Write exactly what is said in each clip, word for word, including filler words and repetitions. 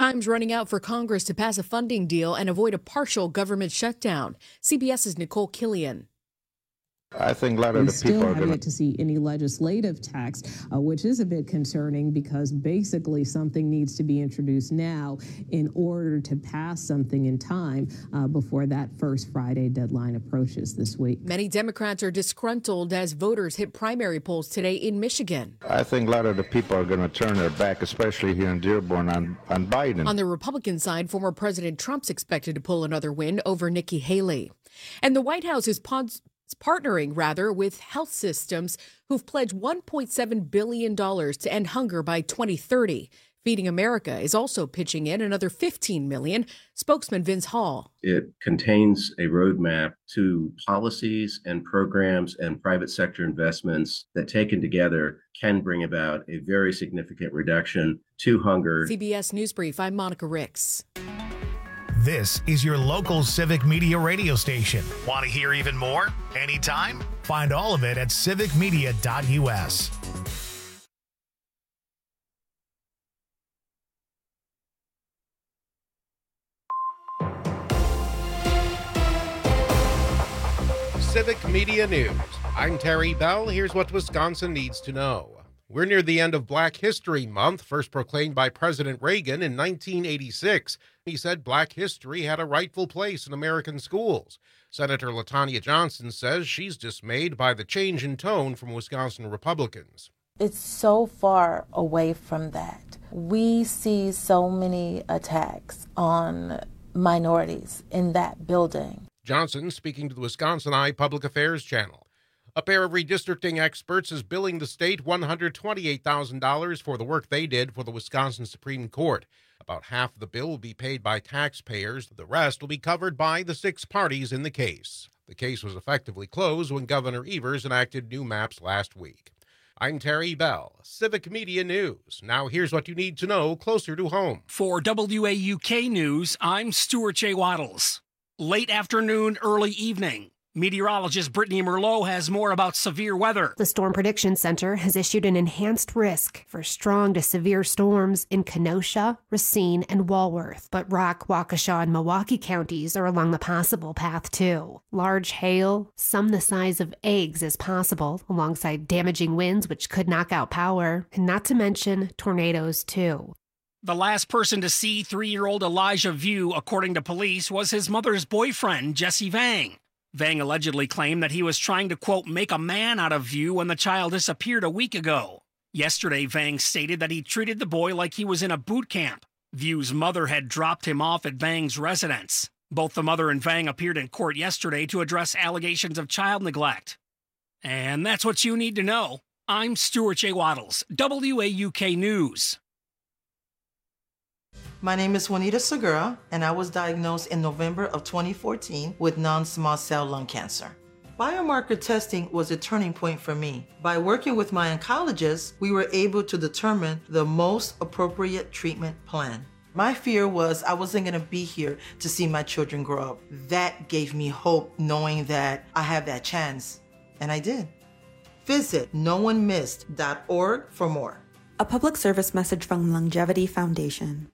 Time's running out for Congress to pass a funding deal and avoid a partial government shutdown. CBS's Nicole Killian. I think a lot of we the still people are have going yet to see any legislative text, uh, which is a bit concerning because basically something needs to be introduced now in order to pass something in time uh, before that first Friday deadline approaches this week. Many Democrats are disgruntled as voters hit primary polls today in Michigan. I think a lot of the people are going to turn their back, especially here in Dearborn, on, on Biden. On the Republican side, former President Trump's expected to pull another win over Nikki Haley. And the White House is pons- partnering, rather, with health systems who've pledged one point seven billion dollars to end hunger by twenty thirty. Feeding America is also pitching in another fifteen million dollars. Spokesman Vince Hall. It contains a roadmap to policies and programs and private sector investments that, taken together, can bring about a very significant reduction to hunger. C B S News Brief, I'm Monica Ricks. This is your local Civic Media radio station. Want to hear even more? Anytime? Find all of it at civic media dot u s. Civic Media News. I'm Terry Bell. Here's what Wisconsin needs to know. We're near the end of Black History Month, first proclaimed by President Reagan in nineteen eighty-six. He said Black history had a rightful place in American schools. Senator LaTanya Johnson says she's dismayed by the change in tone from Wisconsin Republicans. It's so far away from that. We see so many attacks on minorities in that building. Johnson speaking to the Wisconsin Eye Public Affairs Channel. A pair of redistricting experts is billing the state one hundred twenty-eight thousand dollars for the work they did for the Wisconsin Supreme Court. About half of the bill will be paid by taxpayers. The rest will be covered by the six parties in the case. The case was effectively closed when Governor Evers enacted new maps last week. I'm Terry Bell, Civic Media News. Now here's what you need to know closer to home. For W A U K News, I'm Stuart J. Waddles. Late afternoon, early evening. Meteorologist Brittany Merlot has more about severe weather. The Storm Prediction Center has issued an enhanced risk for strong to severe storms in Kenosha, Racine, and Walworth. But Rock, Waukesha, and Milwaukee counties are along the possible path, too. Large hail, some the size of eggs, is possible, alongside damaging winds which could knock out power, and not to mention tornadoes, too. The last person to see three-year-old Elijah View, according to police, was his mother's boyfriend, Jesse Vang. Vang allegedly claimed that he was trying to, quote, make a man out of View when the child disappeared a week ago. Yesterday, Vang stated that he treated the boy like he was in a boot camp. View's mother had dropped him off at Vang's residence. Both the mother and Vang appeared in court yesterday to address allegations of child neglect. And that's what you need to know. I'm Stuart J. Waddles, W A U K News. My name is Juanita Segura, and I was diagnosed in November of twenty fourteen with non-small cell lung cancer. Biomarker testing was a turning point for me. By working with my oncologist, we were able to determine the most appropriate treatment plan. My fear was I wasn't gonna be here to see my children grow up. That gave me hope, knowing that I have that chance, and I did. Visit no one missed dot org for more. A public service message from Longevity Foundation.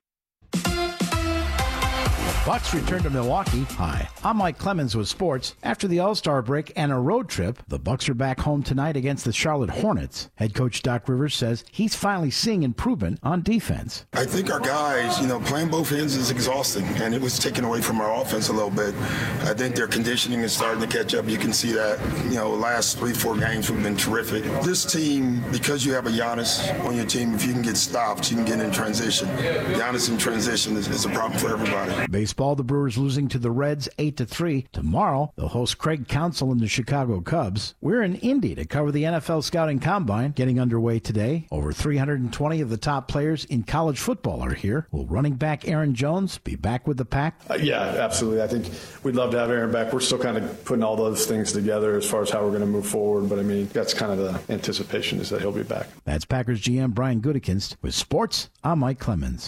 Bucks return to Milwaukee. Hi, I'm Mike Clemens with sports. After the All-Star break and a road trip, the Bucks are back home tonight against the Charlotte Hornets. Head coach Doc Rivers says he's finally seeing improvement on defense. I think our guys, you know, playing both ends is exhausting, and it was taken away from our offense a little bit. I think their conditioning is starting to catch up. You can see that, you know, last three, four games we've been terrific. This team, because you have a Giannis on your team, if you can get stopped, you can get in transition. Giannis in transition is, is a problem for everybody. Baseball. Baseball, the Brewers losing to the Reds eight to three. Tomorrow, they'll host Craig Counsell and the Chicago Cubs. We're in Indy to cover the N F L Scouting Combine, getting underway today. Over three hundred twenty of the top players in college football are here. Will running back Aaron Jones be back with the Pack? Uh, yeah, absolutely. I think we'd love to have Aaron back. We're still kind of putting all those things together as far as how we're going to move forward. But, I mean, that's kind of the anticipation, is that he'll be back. That's Packers G M Brian Gutekunst. With sports, I'm Mike Clemens.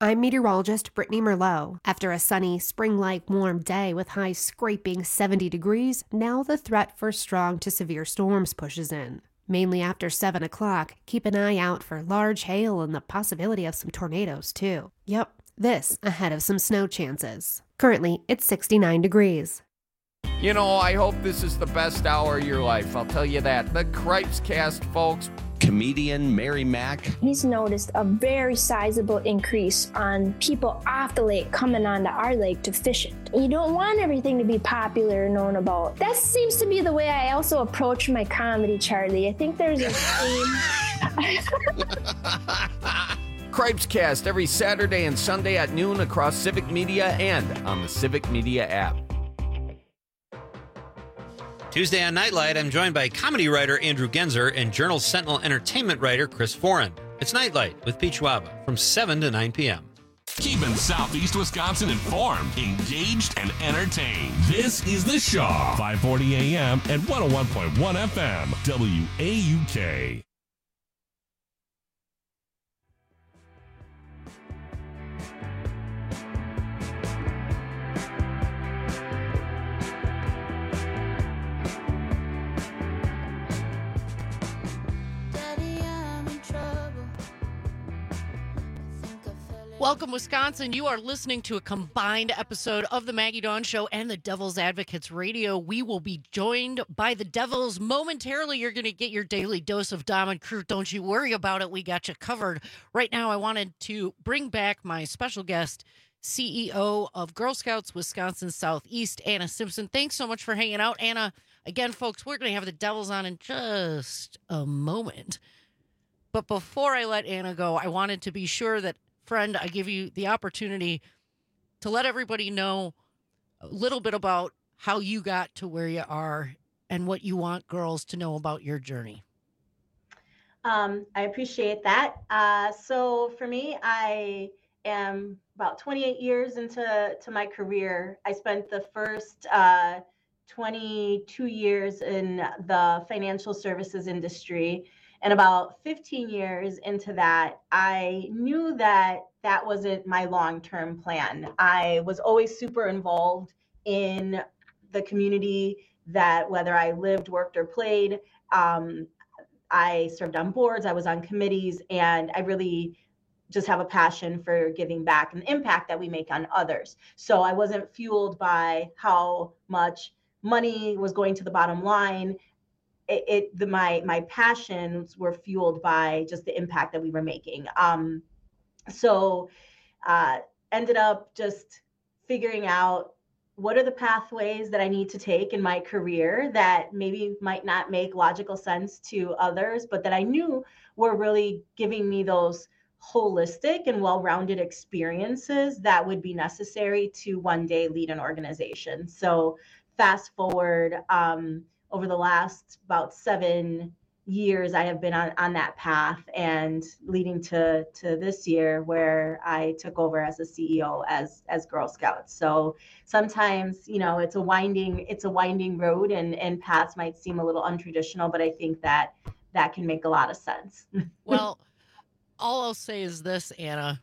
I'm meteorologist Brittany Merlot. After a sunny, spring-like warm day with highs scraping seventy degrees, now the threat for strong to severe storms pushes in. Mainly after seven o'clock, keep an eye out for large hail and the possibility of some tornadoes, too. Yep, this ahead of some snow chances. Currently, it's sixty-nine degrees. You know, I hope this is the best hour of your life, I'll tell you that. The Cripes Cast, folks. Comedian Mary Mack. He's noticed a very sizable increase on people off the lake coming onto our lake to fish it. You don't want everything to be popular and known about. That seems to be the way I also approach my comedy, Charlie. I think there's a theme. Cripes Cast every Saturday and Sunday at noon across Civic Media and on the Civic Media app. Tuesday on Nightlight, I'm joined by comedy writer Andrew Genzer and Journal Sentinel entertainment writer Chris Foran. It's Nightlight with Pete Schwaba from seven to nine p.m. Keeping Southeast Wisconsin informed, engaged, and entertained. This is The Shaw, five forty a.m. and one oh one point one F M, W A U K. Welcome, Wisconsin. You are listening to a combined episode of the Maggie Dawn Show and the Devil's Advocates Radio. We will be joined by the Devils momentarily. You're going to get your daily dose of Dom and Crute. Don't you worry about it. We got you covered. Right now, I wanted to bring back my special guest, C E O of Girl Scouts Wisconsin Southeast, Anna Simpson. Thanks so much for hanging out, Anna. Again, folks, we're going to have the Devils on in just a moment. But before I let Anna go, I wanted to be sure that, friend, I give you the opportunity to let everybody know a little bit about how you got to where you are and what you want girls to know about your journey. Um, I appreciate that. Uh, so for me, I am about twenty-eight years into to my career. I spent the first uh, twenty-two years in the financial services industry. And about fifteen years into that, I knew that that wasn't my long-term plan. I was always super involved in the community that whether I lived, worked, or played, um, I served on boards, I was on committees, and I really just have a passion for giving back and the impact that we make on others. So I wasn't fueled by how much money was going to the bottom line. It, it the my my passions were fueled by just the impact that we were making. Um, so uh, ended up just figuring out what are the pathways that I need to take in my career that maybe might not make logical sense to others, but that I knew were really giving me those holistic and well-rounded experiences that would be necessary to one day lead an organization. So fast forward, um, over the last about seven years, I have been on, on that path, and leading to to this year where I took over as a C E O as as Girl Scouts. So sometimes, you know, it's a winding it's a winding road, and and paths might seem a little untraditional, but I think that that can make a lot of sense. Well, all I'll say is this, Anna.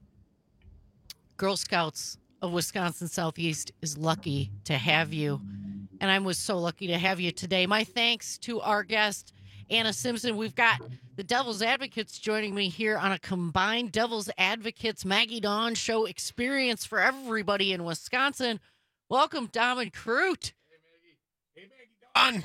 Girl Scouts of Wisconsin Southeast is lucky to have you. And I was so lucky to have you today. My thanks to our guest, Anna Simpson. We've got the Devil's Advocates joining me here on a combined Devil's Advocates Maggie Dawn Show experience for everybody in Wisconsin. Welcome, Dom and Crute. Hey, Maggie. Hey, Maggie Dawn.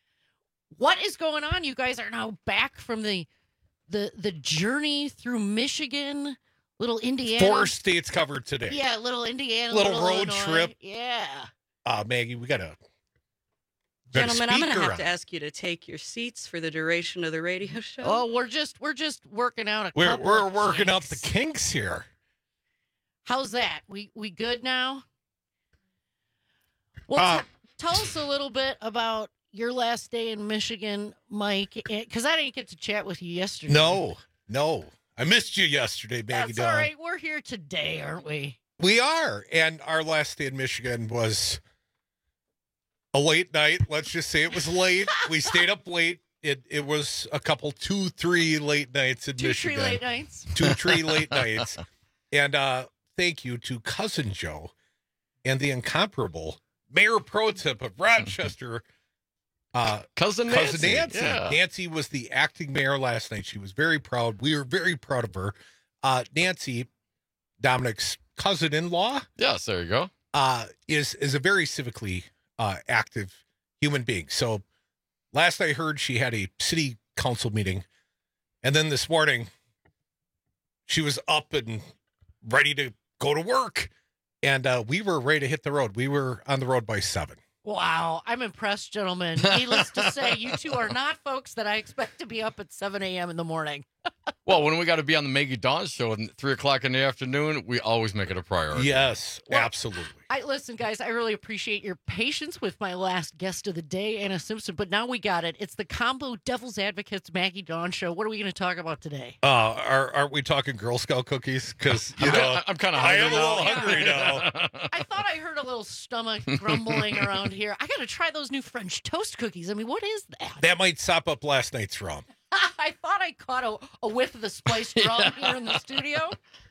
What is going on? You guys are now back from the the the journey through Michigan, little Indiana. Four states covered today. Yeah, little Indiana, little, little road Illinois. trip. Yeah. Uh, Maggie, we got to... Gentlemen, I'm going to have to ask you to take your seats for the duration of the radio show. Oh, we're just we're just working out a We're couple we're of working out kinks. the kinks here. How's that? We we good now? Well, Uh, t- tell us a little bit about your last day in Michigan, Mike, because I didn't get to chat with you yesterday. No, no. I missed you yesterday, Maggie That's Dawn. all right. We're here today, aren't we? We are. And our last day in Michigan was a late night. Let's just say it was late. We stayed up late. It it was a couple, two, three late nights in Two, Michigan. three late nights. Two, three late nights. And uh, thank you to Cousin Joe and the incomparable Mayor Pro Tem of Rochester, uh, Cousin Cousin Nancy. Nancy. Yeah. Nancy was the acting mayor last night. She was very proud. We were very proud of her. Uh, Nancy, Dominic's cousin-in-law. Yes, there you go. Uh, is is a very civically uh, active human being. So last I heard, she had a city council meeting, and then this morning she was up and ready to go to work, and uh, we were ready to hit the road. We were on the road by seven. Wow, I'm impressed, gentlemen. Needless to say, you two are not folks that I expect to be up at seven a.m. in the morning. Well, when we got to be on the Maggie Dawn show at three o'clock in the afternoon, we always make it a priority. Yes, Well, absolutely. I listen, guys. I really appreciate your patience with my last guest of the day, Anna Simpson. But now we got it. It's the Combo Devil's Advocates Maggie Dawn show. What are we going to talk about today? Uh, are, aren't we talking Girl Scout cookies? Because, you know, I'm kind of I hungry am a now. little hungry now. I thought I heard a little stomach grumbling around here. I got to try those new French toast cookies. I mean, what is that? That might sop up last night's rum. I thought I caught a, a whiff of the spiced rum Yeah. here in the studio.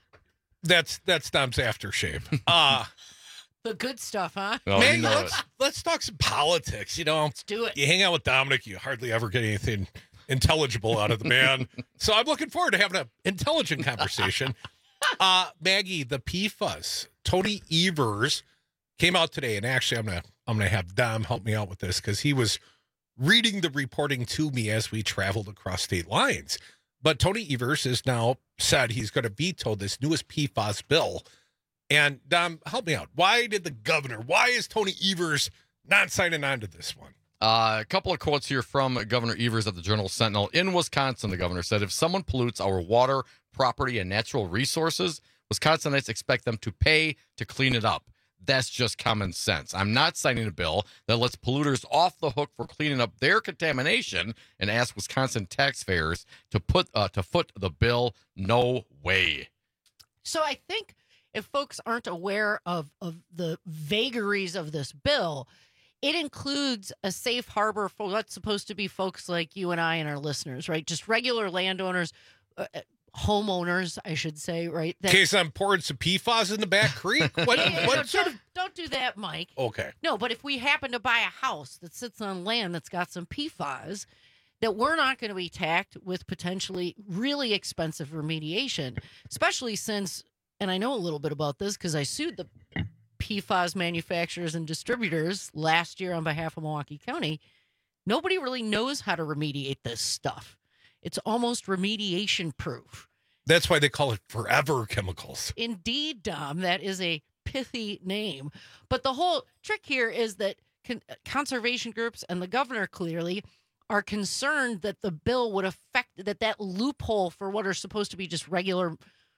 That's that's Dom's aftershave. Uh, The good stuff, huh? Oh, man, you know let's, it. let's talk some politics. You know, Let's do it. you hang out with Dominic, you hardly ever get anything intelligible out of the man. So I'm looking forward to having an intelligent conversation. Uh, Maggie, the P F A S, Tony Evers came out today, and actually I'm gonna I'm gonna have Dom help me out with this because he was reading the reporting to me as we traveled across state lines. But Tony Evers has now said he's going to veto this newest P F A S bill. And Dom, help me out. Why did the governor, why is Tony Evers not signing on to this one? Uh, a couple of quotes here from Governor Evers at the Journal Sentinel. In Wisconsin, the governor said, if someone pollutes our water, property, and natural resources, Wisconsinites expect them to pay to clean it up. That's just common sense. I'm not signing a bill that lets polluters off the hook for cleaning up their contamination and ask Wisconsin taxpayers to put uh, to foot the bill. No way. So I think if folks aren't aware of, of the vagaries of this bill, it includes a safe harbor for what's supposed to be folks like you and I and our listeners, right? Just regular landowners, uh, homeowners, I should say, right? In case I'm pouring some P F A S in the back creek? What, Yeah, yeah, what no, sort of... don't, don't do that, Mike. Okay. No, but if we happen to buy a house that sits on land that's got some P F A S, that we're not going to be tacked with potentially really expensive remediation, especially since, and I know a little bit about this because I sued the P F A S manufacturers and distributors last year on behalf of Milwaukee County. Nobody really knows how to remediate this stuff. It's almost remediation proof. That's why they call it forever chemicals. Indeed, Dom, that is a pithy name. But the whole trick here is that con- conservation groups and the governor clearly are concerned that the bill would affect that that loophole for what are supposed to be just regular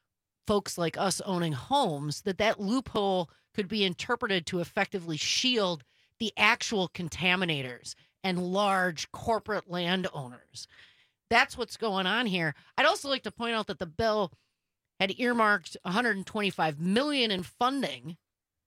folks like us owning homes, that that loophole could be interpreted to effectively shield the actual contaminators and large corporate landowners. That's what's going on here. I'd also like to point out that the bill had earmarked one hundred twenty-five million dollars in funding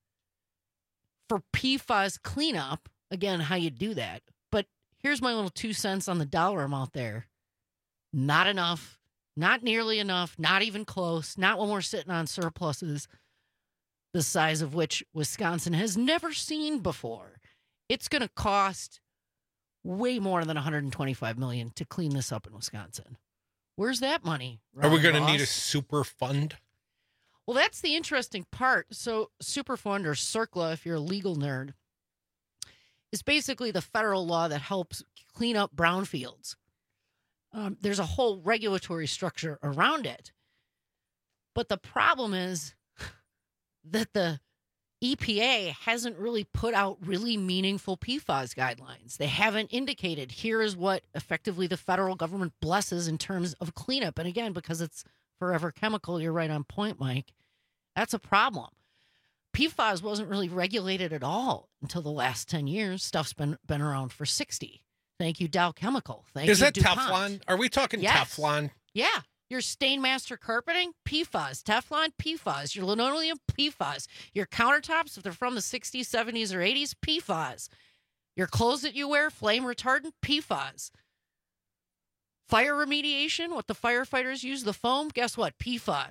for P F A S cleanup. Again, how you do that. But here's my little two cents on the dollar amount there. Not enough, not nearly enough, not even close, not when we're sitting on surpluses the size of which Wisconsin has never seen before. It's going to cost way more than one hundred twenty-five million dollars to clean this up in Wisconsin. Where's that money? Are we going to Ross? need a super fund? Well, that's the interesting part. So Superfund, or CERCLA, if you're a legal nerd, is basically the federal law that helps clean up brownfields. Um, there's a whole regulatory structure around it. But the problem is that the E P A hasn't really put out really meaningful P F A S guidelines. They haven't indicated here is what effectively the federal government blesses in terms of cleanup. And again, because it's forever chemical, you're right on point, Mike. That's a problem. P F A S wasn't really regulated at all until the last ten years. Stuff's been been around for sixty. Thank you, Dow Chemical. Thank Is you, that DuPont. Teflon? Are we talking Yes. Teflon? Yeah. Your Stainmaster carpeting, P F A S. Teflon, P F A S. Your linoleum, P F A S. Your countertops, if they're from the sixties, seventies, or eighties, P F A S. Your clothes that you wear, flame retardant, P F A S. Fire remediation, what the firefighters use, the foam, guess what? P F A S.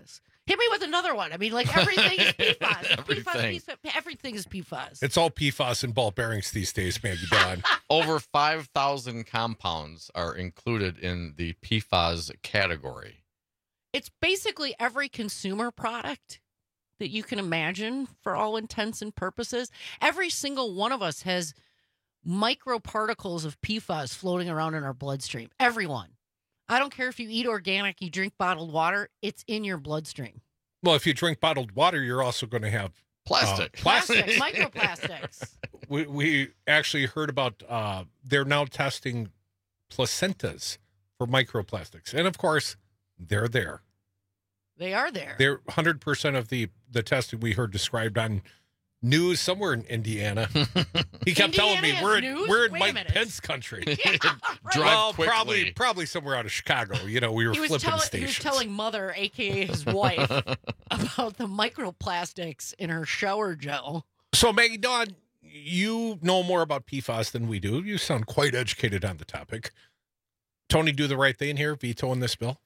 Hit me with another one. I mean, like everything is P FAS. Everything. P FAS, everything is P FAS. It's all P FAS and ball bearings these days, Maggie Dawn. Over five thousand compounds are included in the P FAS category. It's basically every consumer product that you can imagine for all intents and purposes. Every single one of us has microparticles of P FAS floating around in our bloodstream. Everyone. I don't care if you eat organic, you drink bottled water, it's in your bloodstream. Well, if you drink bottled water, you're also going to have plastic. Uh, plastic. Plastic, microplastics. We, we actually heard about, uh, they're now testing placentas for microplastics. And of course, they're there. They are there. They're one hundred percent of the, the testing we heard described on news somewhere in Indiana. He kept telling me we're in, we're in Wait Mike Pence country. Yeah, right. Drive well, quickly. probably probably somewhere out of Chicago. You know, we were He was, flipping tell- stations. he was telling Mother, a k a his wife, about the microplastics in her shower gel. So, Maggie Dawn, you know more about P FAS than we do. You sound quite educated on the topic. Tony, do the right thing here, vetoing this bill?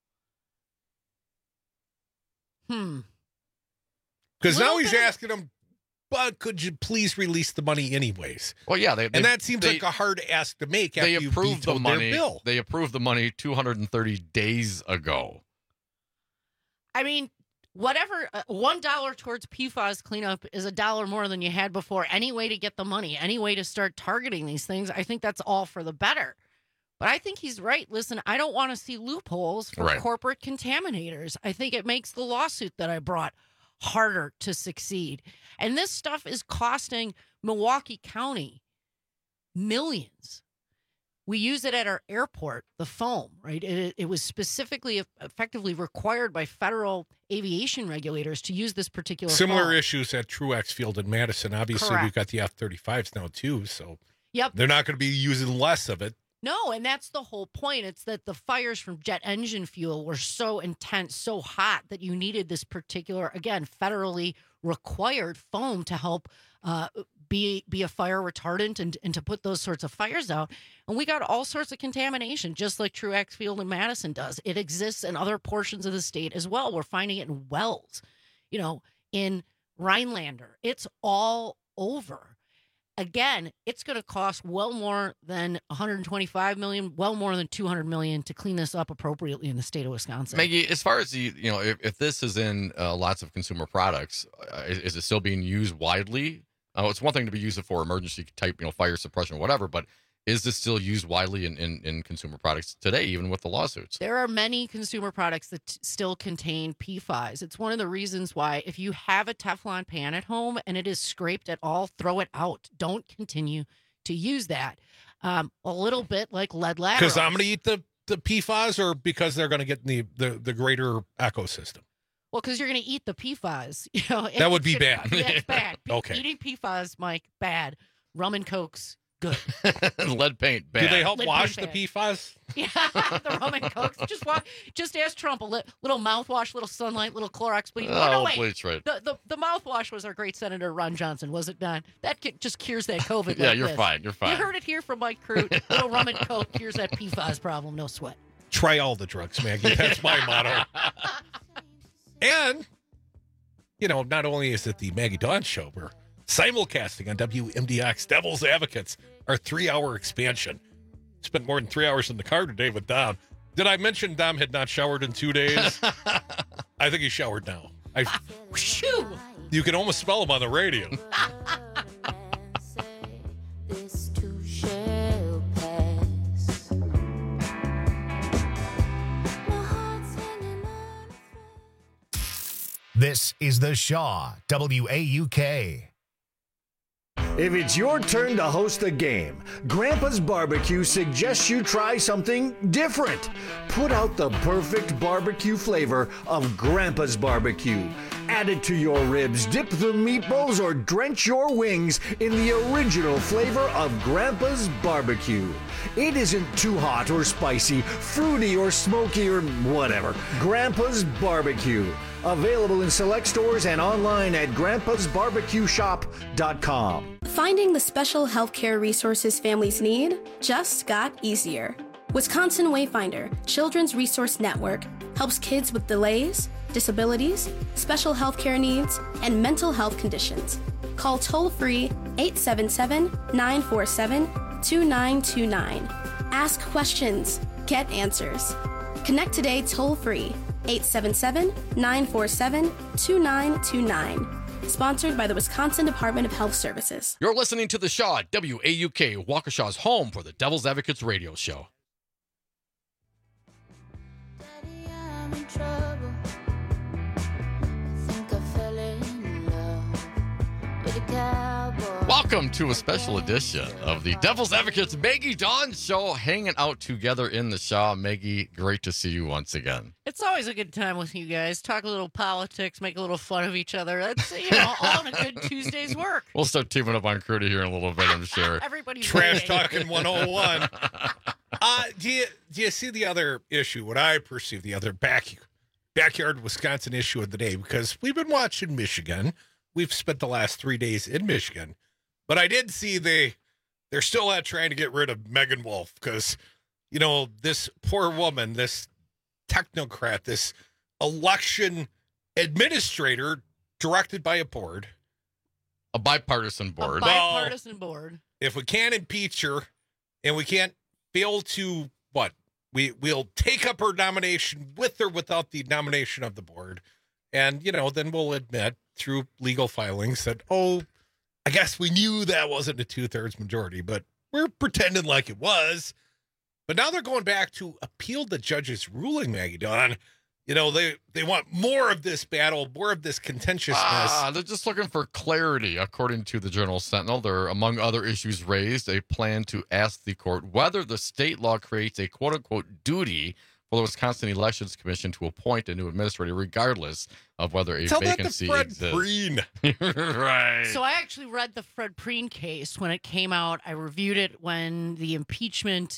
Hmm. Because now Little he's bit- asking him, but could you please release the money anyways? Well, yeah, they, they, and that seems they, like a hard ask to make after They you approved the vetoed money. their bill. They approved the money two hundred thirty days ago. I mean, whatever, uh, one dollar towards P FAS cleanup is a dollar more than you had before. Any way to get the money, any way to start targeting these things, I think that's all for the better. But I think he's right. Listen, I don't want to see loopholes for Right. corporate contaminators. I think it makes the lawsuit that I brought harder to succeed. And this stuff is costing Milwaukee County millions. We use it at our airport, the foam, right? It, it was specifically effectively required by federal aviation regulators to use this particular Similar foam. issues at Truex Field in Madison. Obviously, Correct. we've got the F thirty-fives now, too. So Yep. they're not going to be using less of it. No, and that's the whole point. It's that the fires from jet engine fuel were so intense, so hot that you needed this particular, again, federally required foam to help uh, be be a fire retardant and, and to put those sorts of fires out. And we got all sorts of contamination, just like Truex Field in Madison does. It exists in other portions of the state as well. We're finding it in wells, you know, in Rhinelander. It's all over. Again, it's going to cost well more than one hundred twenty-five million dollars, well more than two hundred million dollars to clean this up appropriately in the state of Wisconsin. Maggie, as far as the, you know, if, if this is in uh, lots of consumer products, uh, is, is it still being used widely? Uh, it's one thing to be used for emergency type, you know, fire suppression or whatever, but is this still used widely in, in, in consumer products today, even with the lawsuits? There are many consumer products that t- still contain P FAS. It's one of the reasons why if you have a Teflon pan at home and it is scraped at all, throw it out. Don't continue to use that. Um, a little bit like lead laterals. Because I'm going to eat the, the P FAS or because they're going to get the, the, the greater ecosystem? Well, because you're going to eat the P FAS. You know, That would be it's bad. Yeah, it's bad. Okay. Eating P FAS, Mike, bad. Rum and Cokes, good. Lead paint, bad. Do they help Lead wash paint the bad. P FAS? Yeah, the rum and Cokes. Just walk, just ask Trump a li- little mouthwash, little sunlight, little Clorox bleach. Oh, no, wait. bleach, right. The, the the mouthwash was our great Senator Ron Johnson, was it not? That ki- just cures that COVID. Yeah, like you're this. fine. You're fine. You heard it here from Mike Crute. Little rum and Coke cures that P FAS problem. No sweat. Try all the drugs, Maggie. That's my motto. And, you know, not only is it the Maggie Dawn Show, we're simulcasting on W M D X Devil's Advocates, our three-hour expansion. Spent more than three hours in the car today with Dom. Did I mention Dom had not showered in two days? I think he showered now. I, Shoo! you can almost smell him on the radio. This is The Shaw, W A U K. If it's your turn to host a game, Grandpa's Barbecue suggests you try something different. Put out the perfect barbecue flavor of Grandpa's Barbecue. Add it to your ribs, dip the meatballs, or drench your wings in the original flavor of Grandpa's Barbecue. It isn't too hot or spicy, fruity or smoky or whatever. Grandpa's Barbecue. Available in select stores and online at grandpas barbecue shop dot com. Finding the special healthcare resources families need just got easier. Wisconsin Wayfinder Children's Resource Network helps kids with delays, disabilities, special health care needs, and mental health conditions. Call toll-free eight seven seven, nine four seven, two nine two nine. Ask questions. Get answers. Connect today toll-free eight seven seven, nine four seven, two nine two nine. Sponsored by the Wisconsin Department of Health Services. You're listening to The Shaw at W A U K, Waukesha's home for the Devil's Advocates radio show. Daddy, I'm in trouble. I think I fell in love with a cowboy. Welcome to a special edition of the Devil's Advocates Maggie Dawn Show, hanging out together in the Shaw. Maggie, great to see you once again. It's always a good time with you guys. Talk a little politics, make a little fun of each other. That's, you know, all in a good Tuesday's work. We'll start teaming up on Crudy here in a little bit, I'm sure. Everybody's Trash waiting. talking one oh one. uh, do you do you see the other issue? What I perceive the other back backyard Wisconsin issue of the day, because we've been watching Michigan. We've spent the last three days in Michigan, but I did see they they're still out trying to get rid of Megan Wolf because, you know, this poor woman, this technocrat, this election administrator directed by a board, a bipartisan board. A bipartisan well, board. If we can't impeach her and we can't fail to what we we'll take up her nomination with or without the nomination of the board, and you know then we'll admit through legal filings that oh, I guess we knew that wasn't a two thirds majority, but we're pretending like it was. But now they're going back to appeal the judge's ruling, Maggie Dawn. You know, they, they want more of this battle, more of this contentiousness. Ah, they're just looking for clarity, according to the Journal Sentinel. There, among other issues raised, a plan to ask the court whether the state law creates a quote-unquote duty for the Wisconsin Elections Commission to appoint a new administrator, regardless of whether a Tell vacancy that to Fred exists. Preen. Right. So I actually read the Fred Preen case when it came out. I reviewed it when the impeachment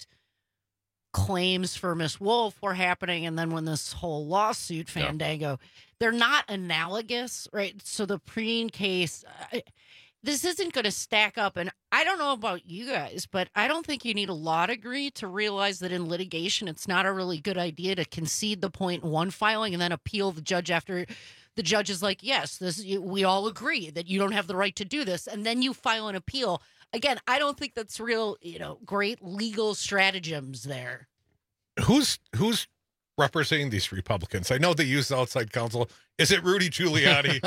claims for Miss Wolf were happening, and then when this whole lawsuit fandango, yeah. They're not analogous, right? So the Preen case, uh, this isn't going to stack up, and I don't know about you guys, but I don't think you need a law degree to realize that in litigation, it's not a really good idea to concede the point in one filing and then appeal the judge after the judge is like, yes, this we all agree that you don't have the right to do this, and then you file an appeal. Again, I don't think that's real, you know, great legal stratagems there. Who's who's representing these Republicans? I know they use the outside counsel. Is it Rudy Giuliani?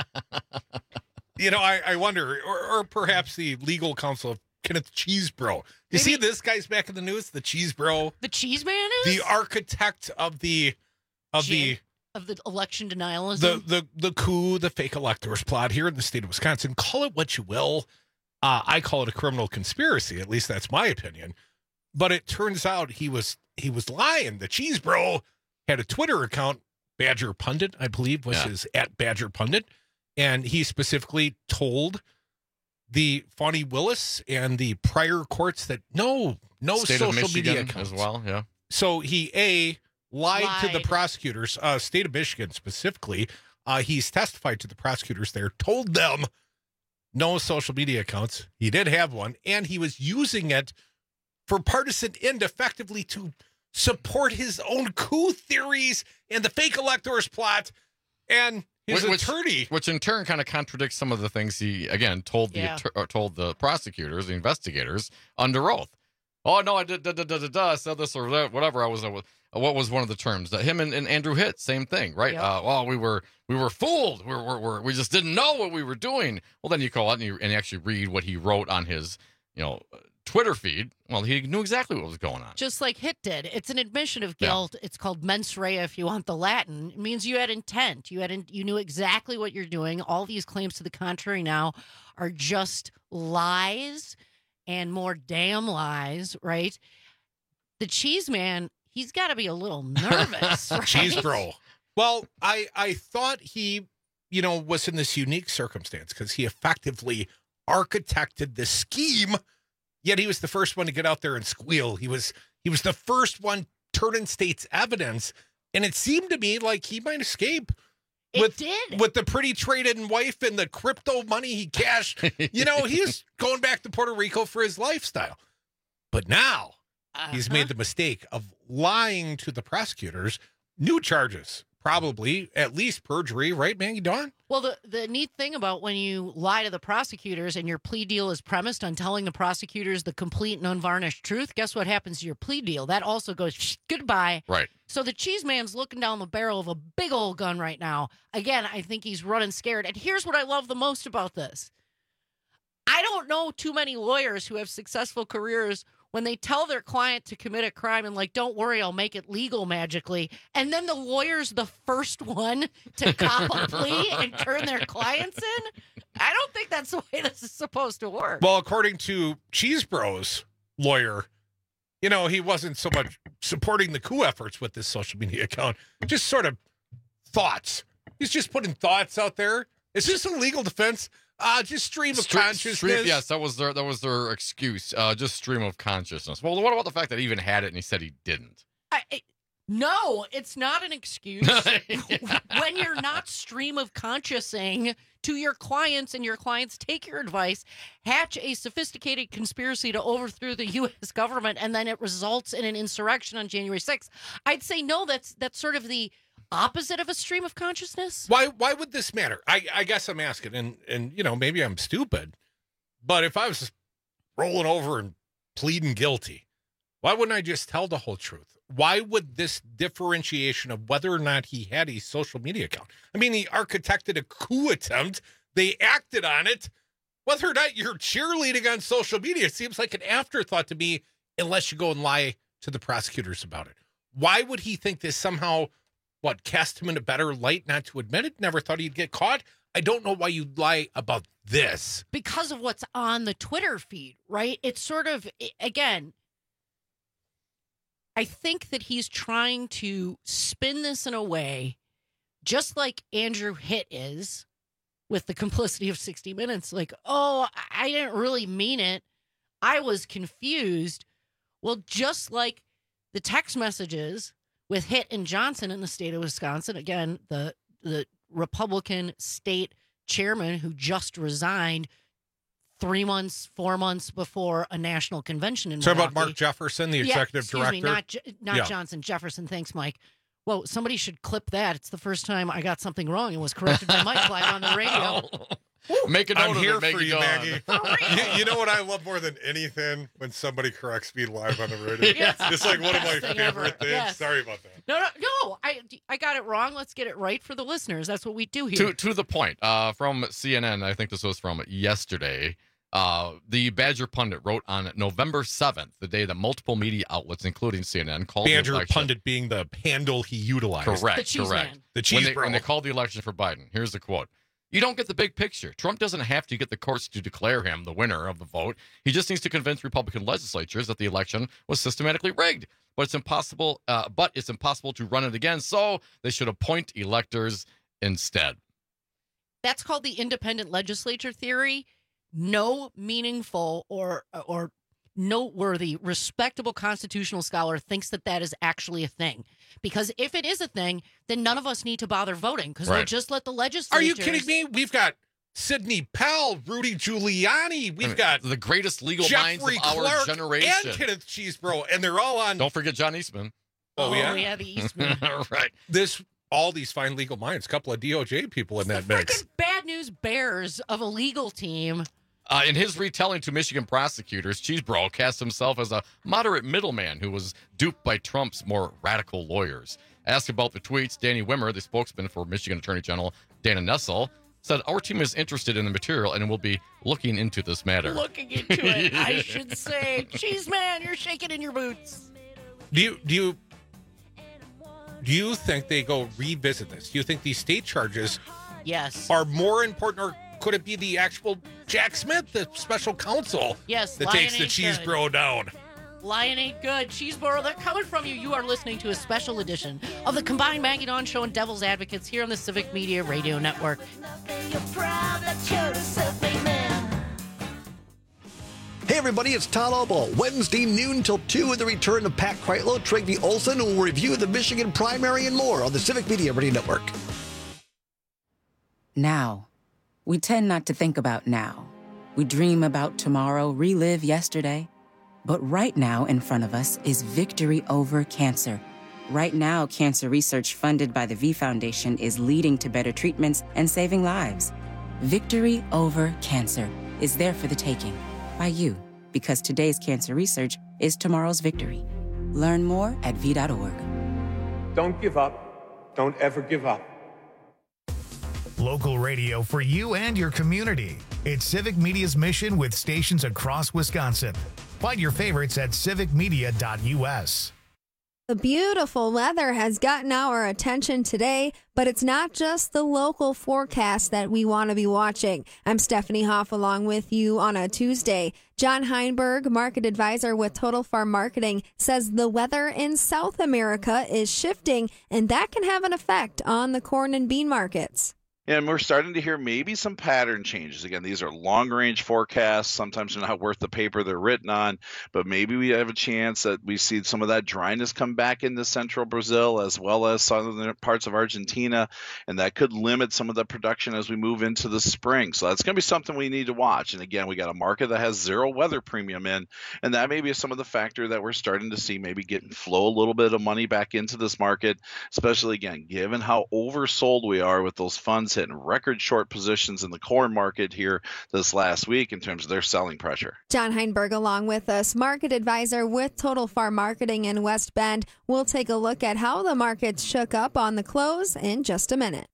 You know, I, I wonder, or, or perhaps the legal counsel of Kenneth Cheesebro. You Maybe, see this guy's back in the news? The Cheesebro, the Cheese Man is the architect of the of Jim, the of the election denialism, the the the coup, the fake electors plot here in the state of Wisconsin. Call it what you will. Uh, I call it a criminal conspiracy. At least that's my opinion. But it turns out he was he was lying. The Cheesebro had a Twitter account, Badger Pundit, I believe, was yeah. his at Badger Pundit. And he specifically told the Fani Willis and the prior courts that no, no State social of Michigan media accounts. As well, yeah. So he, A, lied, lied. to the prosecutors, uh, State of Michigan specifically. Uh, he's testified to the prosecutors there, told them no social media accounts. He did have one, and he was using it for partisan end effectively to support his own coup theories and the fake electors plot. And his which, attorney, which in turn kind of contradicts some of the things he again told the Yeah. or told the prosecutors, the investigators under oath. Oh no, I did da da da da da. I said this or that, whatever. I was. Uh, what was one of the terms? Uh, him and, and Andrew Hitt, same thing, right? Yep. Uh, well, we were we were fooled. We were, we we just didn't know what we were doing. Well, then you call out and you and you actually read what he wrote on his you know Twitter feed. Well, he knew exactly what was going on. Just like Hitt did. It's an admission of Yeah. guilt. It's called mens rea if you want the Latin. It means you had intent. You had in, you knew exactly what you're doing. All these claims to the contrary now are just lies and more damn lies, right? The Cheese Man, he's got to be a little nervous, right? Cheese Bro. Well, I I thought he, you know, was in this unique circumstance because he effectively architected this scheme. Yet he was the first one to get out there and squeal. He was he was the first one turning state's evidence, and it seemed to me like he might escape. It with, did. With the pretty traded wife and the crypto money he cashed. You know, he's going back to Puerto Rico for his lifestyle. But now Uh-huh. he's made the mistake of lying to the prosecutors. New charges. probably at least perjury, right, Maggie Dawn? Well, the, the neat thing about when you lie to the prosecutors and your plea deal is premised on telling the prosecutors the complete and unvarnished truth, guess what happens to your plea deal? That also goes shh, goodbye. Right. So the cheese man's looking down the barrel of a big old gun right now. Again, I think he's running scared. And here's what I love the most about this. I don't know too many lawyers who have successful careers when they tell their client to commit a crime and like, don't worry, I'll make it legal magically. And then the lawyer's the first one to cop a plea and turn their clients in. I don't think that's the way this is supposed to work. Well, according to Cheese Bros' lawyer, you know, he wasn't so much supporting the coup efforts with this social media account, just sort of thoughts. He's just putting thoughts out there. Is this a legal defense? Uh, just stream of Stream- consciousness. Stream, yes, that was their that was their excuse. Uh, just stream of consciousness. Well, what about the fact that he even had it and he said he didn't? I, I, no, it's not an excuse. When you're not stream of consciousing to your clients and your clients take your advice, hatch a sophisticated conspiracy to overthrow the U S government, and then it results in an insurrection on January sixth. I'd say no, that's that's sort of the opposite of a stream of consciousness. Why why would this matter? I, I guess I'm asking, and and you know, maybe I'm stupid, but if I was rolling over and pleading guilty, why wouldn't I just tell the whole truth? Why would this differentiation of whether or not he had a social media account? I mean, he architected a coup attempt. They acted on it. Whether or not you're cheerleading on social media seems like an afterthought to me, unless you go and lie to the prosecutors about it. Why would he think this somehow, what, cast him in a better light not to admit it? Never thought he'd get caught? I don't know why you'd lie about this. Because of what's on the Twitter feed, right? It's sort of, again, I think that he's trying to spin this in a way, just like Andrew Hitt is with the complicity of sixty minutes. Like, oh, I didn't really mean it. I was confused. Well, just like the text messages with Hitt and Johnson in the state of Wisconsin, again, the the Republican state chairman who just resigned three months, four months before a national convention in Sorry Milwaukee. about Mark Jefferson, the executive yeah, excuse director. Me, not J- not Yeah. Johnson, Jefferson. Thanks, Mike. Whoa, somebody should clip that. It's the first time I got something wrong and was corrected by Mike live on the radio. Make a note I'm of here it, Maggie for you, Dawn. Maggie. you, you know what I love more than anything? When somebody corrects me live on the radio. Yes. It's like one of my Best thing favorite ever. things. Yes. Sorry about that. No, no, no. I, I got it wrong. Let's get it right for the listeners. That's what we do here. To to the point, uh, from C N N, I think this was from yesterday. Uh, the Badger Pundit wrote on November seventh, the day that multiple media outlets, including C N N, called Badger the election. Pundit being the handle he utilized. Correct, The cheese correct. man. The cheese when they, bro. when they called the election for Biden, here's the quote. You don't get the big picture. Trump doesn't have to get the courts to declare him the winner of the vote. He just needs to convince Republican legislatures that the election was systematically rigged. But it's impossible. Uh, but it's impossible to run it again. So they should appoint electors instead. That's called the independent legislature theory. No meaningful or or noteworthy, respectable constitutional scholar thinks that that is actually a thing. Because if it is a thing, then none of us need to bother voting because we'll Right. just let the Are legislators. you kidding me? We've got Sidney Powell, Rudy Giuliani. We've got the greatest legal minds Jeffrey of our Clark generation. and Kenneth Cheesebro, and they're all on. Don't forget John Eastman. Oh, Oh, yeah, yeah, the Eastman. right. This all these fine legal minds. A couple of D O J people in that mix. Bad news bears of a legal team. Uh, in his retelling to Michigan prosecutors, Cheesebro cast himself as a moderate middleman who was duped by Trump's more radical lawyers. Asked about the tweets, Danny Wimmer, the spokesman for Michigan Attorney General Dana Nessel, said, our team is interested in the material and will be looking into this matter. Looking into it, I should say. Cheese man, you're shaking in your boots. Do you do you do you think they go revisit this? Do you think these state charges Yes. are more important, or could it be the actual Jack Smith, the special counsel, Yes, that Lion takes the ain't cheese good. bro down? Lion ain't good. Cheeseboro, they're coming from you. You are listening to a special edition of the Combined Maggie Dawn Show and Devil's Advocates here on the Civic Media Radio Network. Hey everybody, it's Todd Obel. Wednesday noon till two with the return of Pat Kreitlow, Trigby Olson, who will review the Michigan primary and more on the Civic Media Radio Network. Now. We tend not to think about now. We dream about tomorrow, relive yesterday. But right now in front of us is victory over cancer, Right now, cancer research funded by the V Foundation is leading to better treatments and saving lives. Victory over cancer is there for the taking by you, because today's cancer research is tomorrow's victory. Learn more at v dot org. Don't give up. Don't ever give up. Local radio for you and your community. It's Civic Media's mission with stations across Wisconsin. Find your favorites at civic media dot u s. The beautiful weather has gotten our attention today, but it's not just the local forecast that we want to be watching. I'm Stephanie Hoff along with you on a Tuesday. John Heinberg, market advisor with Total Farm Marketing, says the weather in South America is shifting, and that can have an effect on the corn and bean markets. And we're starting to hear maybe some pattern changes. Again, these are long-range forecasts. Sometimes they're not worth the paper they're written on, but maybe we have a chance that we see some of that dryness come back into central Brazil as well as southern parts of Argentina, and that could limit some of the production as we move into the spring. So that's going to be something we need to watch. And again, we got a market that has zero weather premium in, and that may be some of the factor that we're starting to see maybe getting flow a little bit of money back into this market, especially, again, given how oversold we are with those funds hitting record short positions in the corn market here this last week in terms of their selling pressure. John Heinberg along with us, market advisor with Total Farm Marketing in West Bend. We'll take a look at how the markets shook up on the close in just a minute.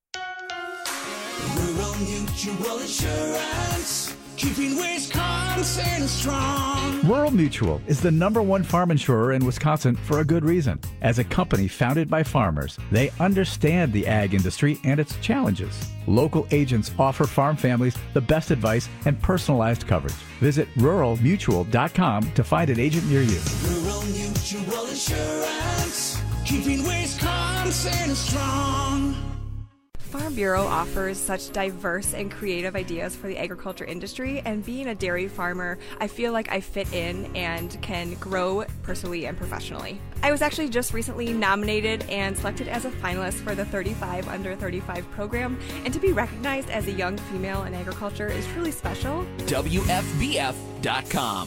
Rural Mutual Insurance, keeping Wisconsin strong. Rural Mutual is the number one farm insurer in Wisconsin for a good reason. As a company founded by farmers, they understand the ag industry and its challenges. Local agents offer farm families the best advice and personalized coverage. Visit rural mutual dot com to find an agent near you. Rural Mutual Insurance, keeping Wisconsin strong. Farm Bureau offers such diverse and creative ideas for the agriculture industry, and being a dairy farmer, I feel like I fit in and can grow personally and professionally. I was actually just recently nominated and selected as a finalist for the thirty-five under thirty-five program, and to be recognized as a young female in agriculture is truly special. W F B F dot com.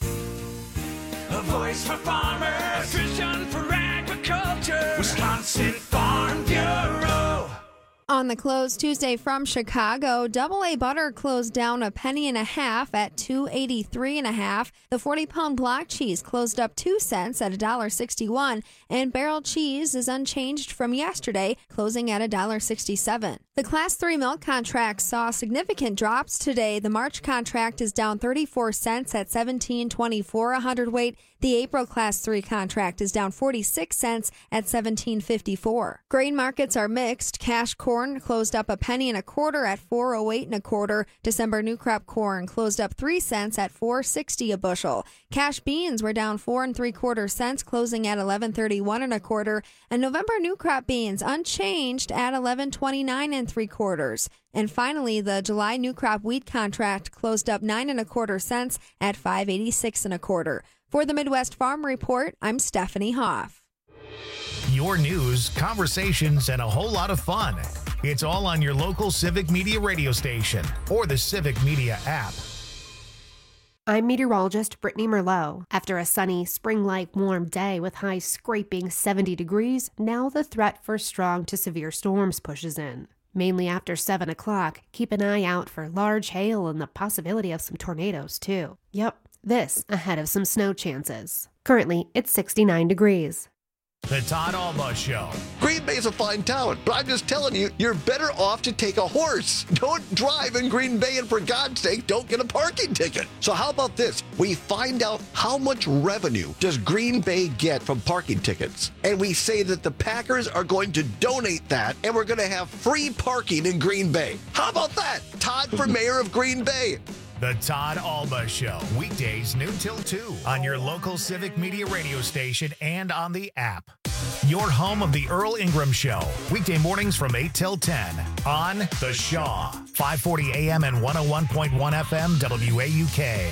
A voice for farmers, vision for agriculture, Wisconsin Farm Bureau. On the close Tuesday from Chicago, Double A butter closed down a penny and a half at two eighty-three and a half. The forty pound block cheese closed up two cents at one dollar sixty-one, and barrel cheese is unchanged from yesterday, closing at one dollar sixty-seven. The Class three milk contract saw significant drops today. The March contract is down thirty-four cents at seventeen twenty-four a hundredweight. The April Class three contract is down forty-six cents at seventeen fifty-four. Grain markets are mixed. Cash corn closed up a penny and a quarter at four oh eight and a quarter. December new crop corn closed up three cents at four sixty a bushel. Cash beans were down four and three quarter cents, closing at eleven thirty-one and a quarter. And November new crop beans unchanged at eleven twenty-nine and three quarters. And finally, the July new crop wheat contract closed up nine and a quarter cents at five eighty-six and a quarter. For the Midwest Farm Report, I'm Stephanie Hoff. Your news, conversations, and a whole lot of fun. It's all on your local Civic Media radio station or the Civic Media app. I'm meteorologist Brittany Merlot. After a sunny, spring-like warm day with highs scraping seventy degrees, now the threat for strong to severe storms pushes in. Mainly after seven o'clock, keep an eye out for large hail and the possibility of some tornadoes, too. Yep, this ahead of some snow chances. Currently, it's sixty-nine degrees. The Todd Alba Show. Green Bay's a fine town, but I'm just telling you, you're better off to take a horse. Don't drive in Green Bay, and for God's sake, don't get a parking ticket. So how about this? We find out how much revenue does Green Bay get from parking tickets, and we say that the Packers are going to donate that, and we're going to have free parking in Green Bay. How about that? Todd for mayor of Green Bay. The Todd Alba Show, weekdays noon till two on your local Civic Media radio station and on the app. Your home of the Earl Ingram Show, weekday mornings from eight till ten on The Shaw, five forty A M and one oh one point one F M W A U K.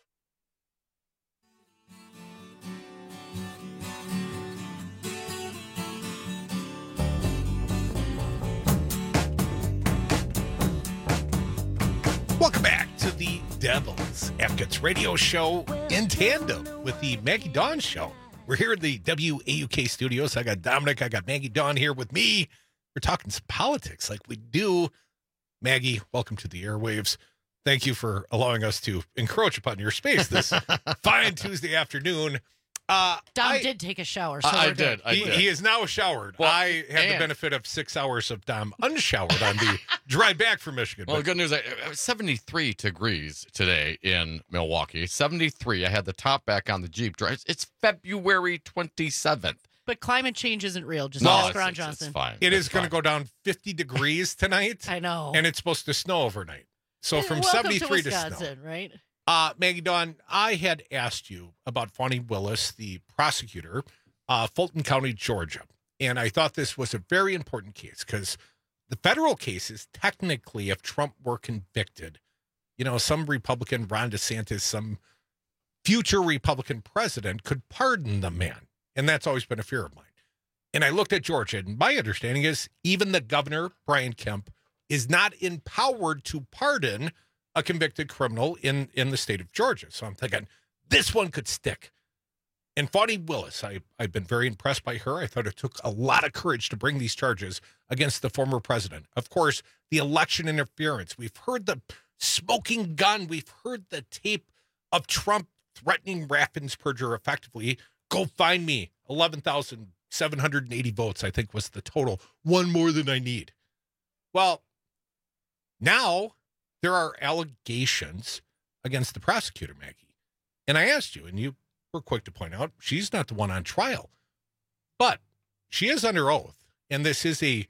Welcome back to the Devil's Advocates radio show in tandem with the Maggie Dawn Show. We're here at the W A U K studios. I got Dominic. I got Maggie Dawn here with me. We're talking some politics like we do. Maggie, welcome to the airwaves. Thank you for allowing us to encroach upon your space this fine Tuesday afternoon. Uh, Dom I, did take a shower. So I, I we're good. did. I he, did. he is now showered. Well, I had the and- benefit of six hours of Dom unshowered on the drive back from Michigan. Well, the But good news, I- it was seventy-three degrees today in Milwaukee. seventy-three. I had the top back on the Jeep. Dri- It's, it's February twenty-seventh. But climate change isn't real. Just No, ask it's- Ron it's- it's Johnson. fine. it It's is going to fine. go down fifty degrees tonight. I know. And it's supposed to snow overnight. So from Welcome seventy-three to to, snow. Wisconsin, right? Uh, Maggie Dawn, I had asked you about Fonnie Willis, the prosecutor, uh, Fulton County, Georgia. And I thought this was a very important case because the federal cases, technically, if Trump were convicted, you know, some Republican, Ron DeSantis, some future Republican president could pardon the man. And that's always been a fear of mine. And I looked at Georgia, and my understanding is even the governor, Brian Kemp, is not empowered to pardon a convicted criminal in, in the state of Georgia. So I'm thinking, this one could stick. And Fonnie Willis, I, I've been very impressed by her. I thought it took a lot of courage to bring these charges against the former president. Of course, the election interference. We've heard the smoking gun. We've heard the tape of Trump threatening Raffensperger effectively. Go find me. eleven thousand seven hundred eighty votes, I think, was the total. One more than I need. Well, now there are allegations against the prosecutor, Maggie. And I asked you, and you were quick to point out, she's not the one on trial. But she is under oath, and this is a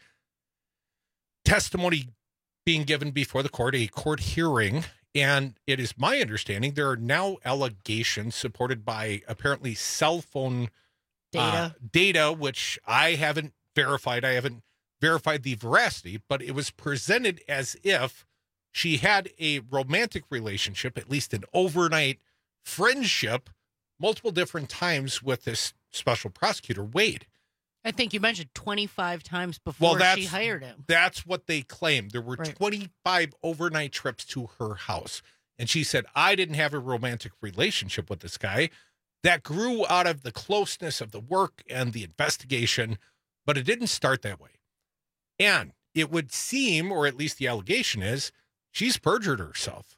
testimony being given before the court, a court hearing. And it is my understanding there are now allegations supported by apparently cell phone Data. uh, data, which I haven't verified. I haven't verified the veracity, but it was presented as if she had a romantic relationship, at least an overnight friendship, multiple different times with this special prosecutor, Wade. I think you mentioned twenty-five times before Well, that's, she hired him. That's what they claimed. There were Right. twenty-five overnight trips to her house. And she said, I didn't have a romantic relationship with this guy. That grew out of the closeness of the work and the investigation, but it didn't start that way. And it would seem, or at least the allegation is, she's perjured herself.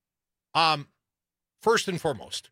Um, first and foremost,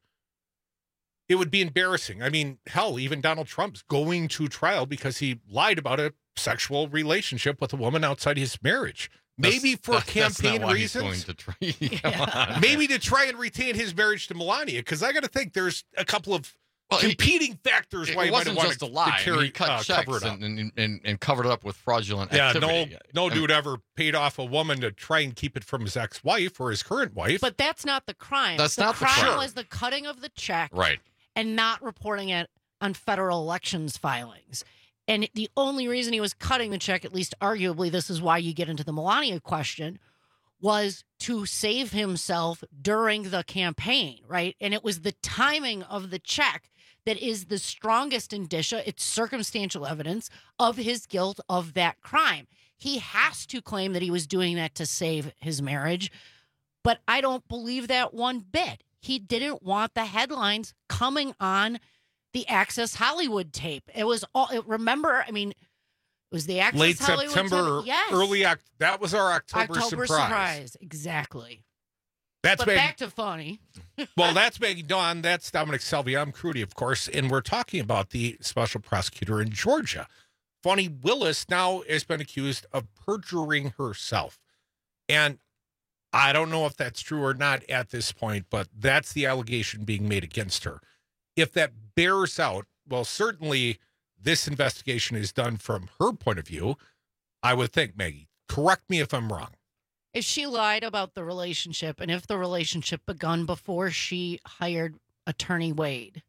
it would be embarrassing. I mean, hell, even Donald Trump's going to trial because he lied about a sexual relationship with a woman outside his marriage. Maybe That's- for that- that's campaign not why he's reasons. going to try- Come on. Maybe to try and retain his marriage to Melania, because I got to think there's a couple of Well, he- competing factors It why you might wasn't want just to, a lie. to I mean, carry, he cut uh, checks cover it up. and, and, and, and covered it up with fraudulent Yeah, no, activity. no I mean, dude ever paid off a woman to try and keep it from his ex-wife or his current wife. But that's not the crime. That's the not the crime. crime. was the cutting of the check, Right. and not reporting it on federal elections filings. And the only reason he was cutting the check, at least arguably, this is why you get into the Melania question, was to save himself during the campaign, right? And it was the timing of the check that is the strongest indicia, it's circumstantial evidence of his guilt of that crime. He has to claim that he was doing that to save his marriage, but I don't believe that one bit. He didn't want the headlines coming on the Access Hollywood tape. It was all, remember, I mean, it was the Access Late Hollywood September, tape. Yes. early October. That was our October, October surprise. surprise. Exactly. That's but Maggie, back to funny. well, that's Maggie Dawn. That's Dominic Selvey. I'm Crudy, of course, and we're talking about the special prosecutor in Georgia. Fonnie Willis now has been accused of perjuring herself, and I don't know if that's true or not at this point, but that's the allegation being made against her. If that bears out, well, certainly this investigation is done from her point of view. I would think, Maggie, correct me if I'm wrong. If she lied about the relationship, and if the relationship begun before she hired attorney Wade,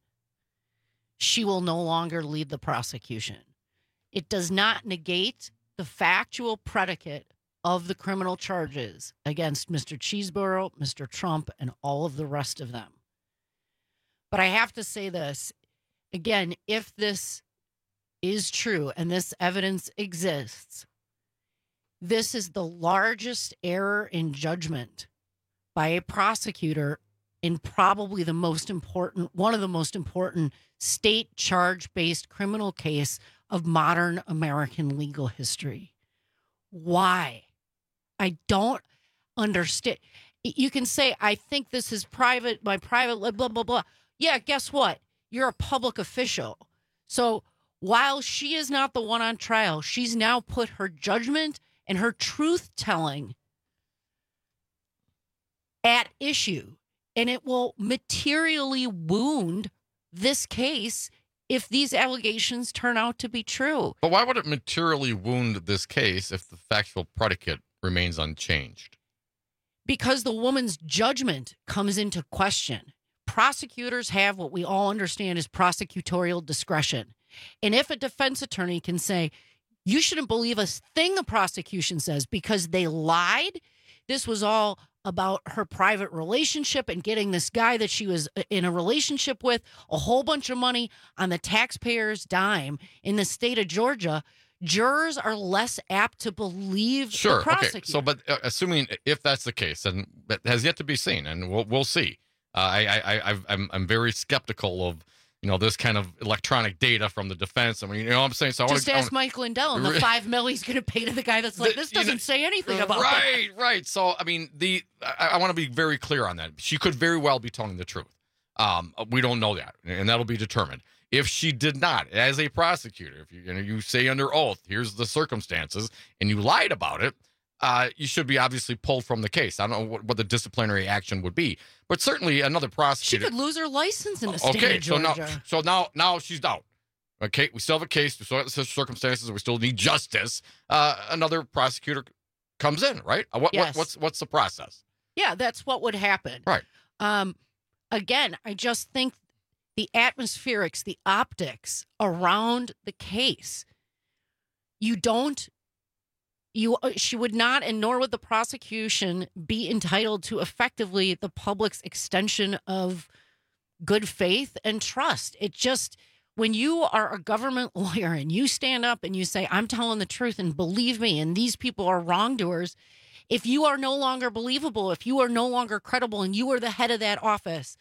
she will no longer lead the prosecution. It does not negate the factual predicate of the criminal charges against Mister Cheeseborough, Mister Trump, and all of the rest of them. But I have to say this, again, if this is true and this evidence exists, this is the largest error in judgment by a prosecutor in probably the most important, one of the most important state charge-based criminal case of modern American legal history. Why? I don't understand. You can say, I think this is private, my private, blah, blah, blah. Yeah, guess what? You're a public official. So while she is not the one on trial, she's now put her judgment and her truth-telling at issue. And it will materially wound this case if these allegations turn out to be true. But why would it materially wound this case if the factual predicate remains unchanged? Because the woman's judgment comes into question. Prosecutors have what we all understand is prosecutorial discretion. And if a defense attorney can say, you shouldn't believe a thing the prosecution says because they lied, this was all about her private relationship and getting this guy that she was in a relationship with a whole bunch of money on the taxpayer's dime in the state of Georgia, jurors are less apt to believe sure, the prosecutor. Okay. So, but uh, assuming if that's the case, and that has yet to be seen, and we'll we'll see. Uh, I I I I'm I'm very skeptical of you know this kind of electronic data from the defense. I mean, you know what I'm saying. So just I wanna, ask I wanna, Mike Lindell and the five mil he's going to pay to the guy that's like, the, this doesn't know, say anything about right, that. right. So I mean, the I, I want to be very clear on that. She could very well be telling the truth. Um, we don't know that, and that'll be determined. If she did not, as a prosecutor, if you, you know, you say under oath, here's the circumstances, and you lied about it, uh, you should be obviously pulled from the case. I don't know what, what the disciplinary action would be, but certainly another prosecutor. She could lose her license in the state okay, of Georgia. so now, so now, now she's out. Okay, we still have a case. We still have the circumstances. We still need justice. Uh, another prosecutor comes in, right? What, Yes. what, what's what's the process? Yeah, that's what would happen. Right. Um, again, I just think the atmospherics, the optics around the case, you don't, you, she would not, and nor would the prosecution be entitled to effectively the public's extension of good faith and trust. It just, when you are a government lawyer and you stand up and you say, I'm telling the truth and believe me, and these people are wrongdoers, if you are no longer believable, if you are no longer credible and you are the head of that office,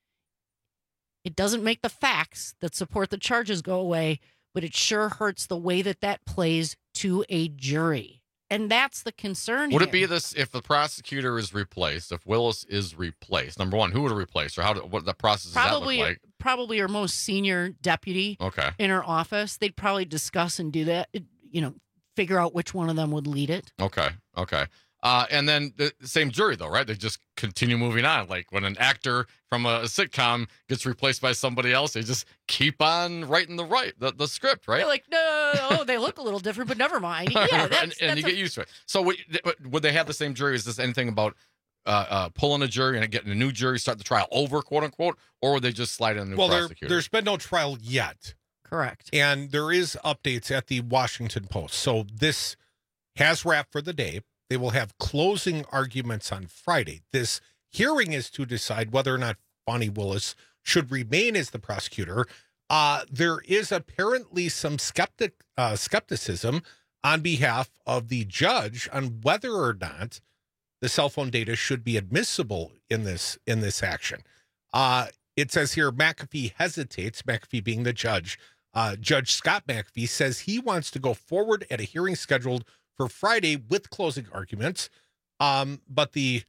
it doesn't make the facts that support the charges go away, but it sure hurts the way that that plays to a jury. And that's the concern Would here. it be this if the prosecutor is replaced, if Willis is replaced? Number one, who would replace her? How? Do, what the process Probably, does that look like? probably her most senior deputy Okay. in her office. They'd probably discuss and do that, you know, figure out which one of them would lead it. Okay. Okay. Uh, and then the same jury, though, right? They just continue moving on. Like when an actor from a sitcom gets replaced by somebody else, they just keep on writing the right the, the script, right? They're like, no, oh, they look a little different, but never mind. Yeah, that's, and, and that's you a- get used to it. So would, would they have the same jury? Is this anything about uh, uh, pulling a jury and getting a new jury, start the trial over, quote unquote, or would they just slide in a new Well, there, prosecutor? there's been no trial yet. Correct. And there is updates at the Washington Post. So this has wrapped for the day. They will have closing arguments on Friday. This hearing is to decide whether or not Fani Willis should remain as the prosecutor. Uh, there is apparently some skeptic uh, skepticism on behalf of the judge on whether or not the cell phone data should be admissible in this in this action. Uh, it says here McAfee hesitates, McAfee being the judge. Uh, Judge Scott McAfee says he wants to go forward at a hearing scheduled for Friday with closing arguments. Um, but the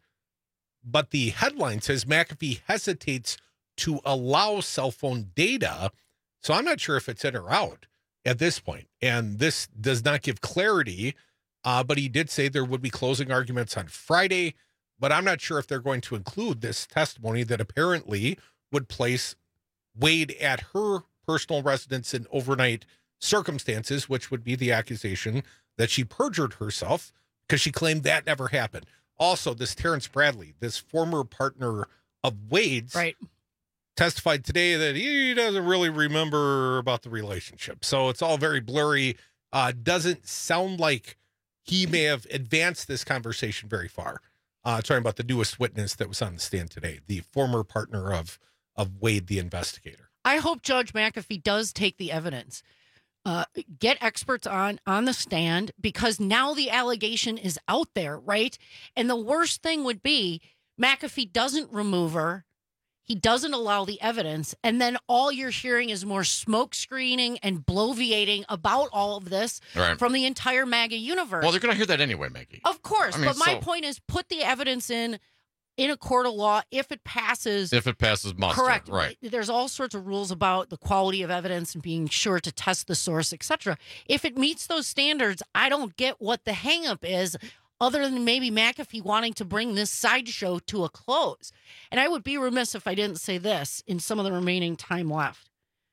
but the headline says McAfee hesitates to allow cell phone data. So I'm not sure if it's in or out at this point. And this does not give clarity. Uh, but he did say there would be closing arguments on Friday. But I'm not sure if they're going to include this testimony that apparently would place Wade at her personal residence in overnight circumstances, which would be the accusation that she perjured herself because she claimed that never happened. Also, this Terrence Bradley, this former partner of Wade's, right, testified today that he doesn't really remember about the relationship. So it's all very blurry. Uh, doesn't sound like he may have advanced this conversation very far. Uh, talking about the newest witness that was on the stand today, the former partner of of Wade, the investigator. I hope Judge McAfee does take the evidence. Uh, get experts on on the stand, because now the allegation is out there, right? And the worst thing would be McAfee doesn't remove her He doesn't allow the evidence. And then all you're hearing is more smoke screening and bloviating about all of this Right. from the entire MAGA universe. Well, they're going to hear that anyway, Maggie. Of course. I mean, but my so- point is put the evidence in in a court of law if it passes. If it passes muster. Correct. Right. There's all sorts of rules about the quality of evidence and being sure to test the source, et cetera. If it meets those standards, I don't get what the hangup is, other than maybe McAfee wanting to bring this sideshow to a close. And I would be remiss if I didn't say this in some of the remaining time left.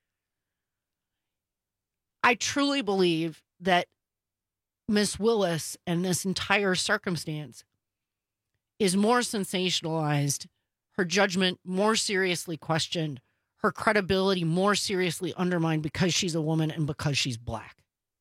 I truly believe that Miss Willis and this entire circumstance is more sensationalized, her judgment more seriously questioned, her credibility more seriously undermined because she's a woman and because she's black.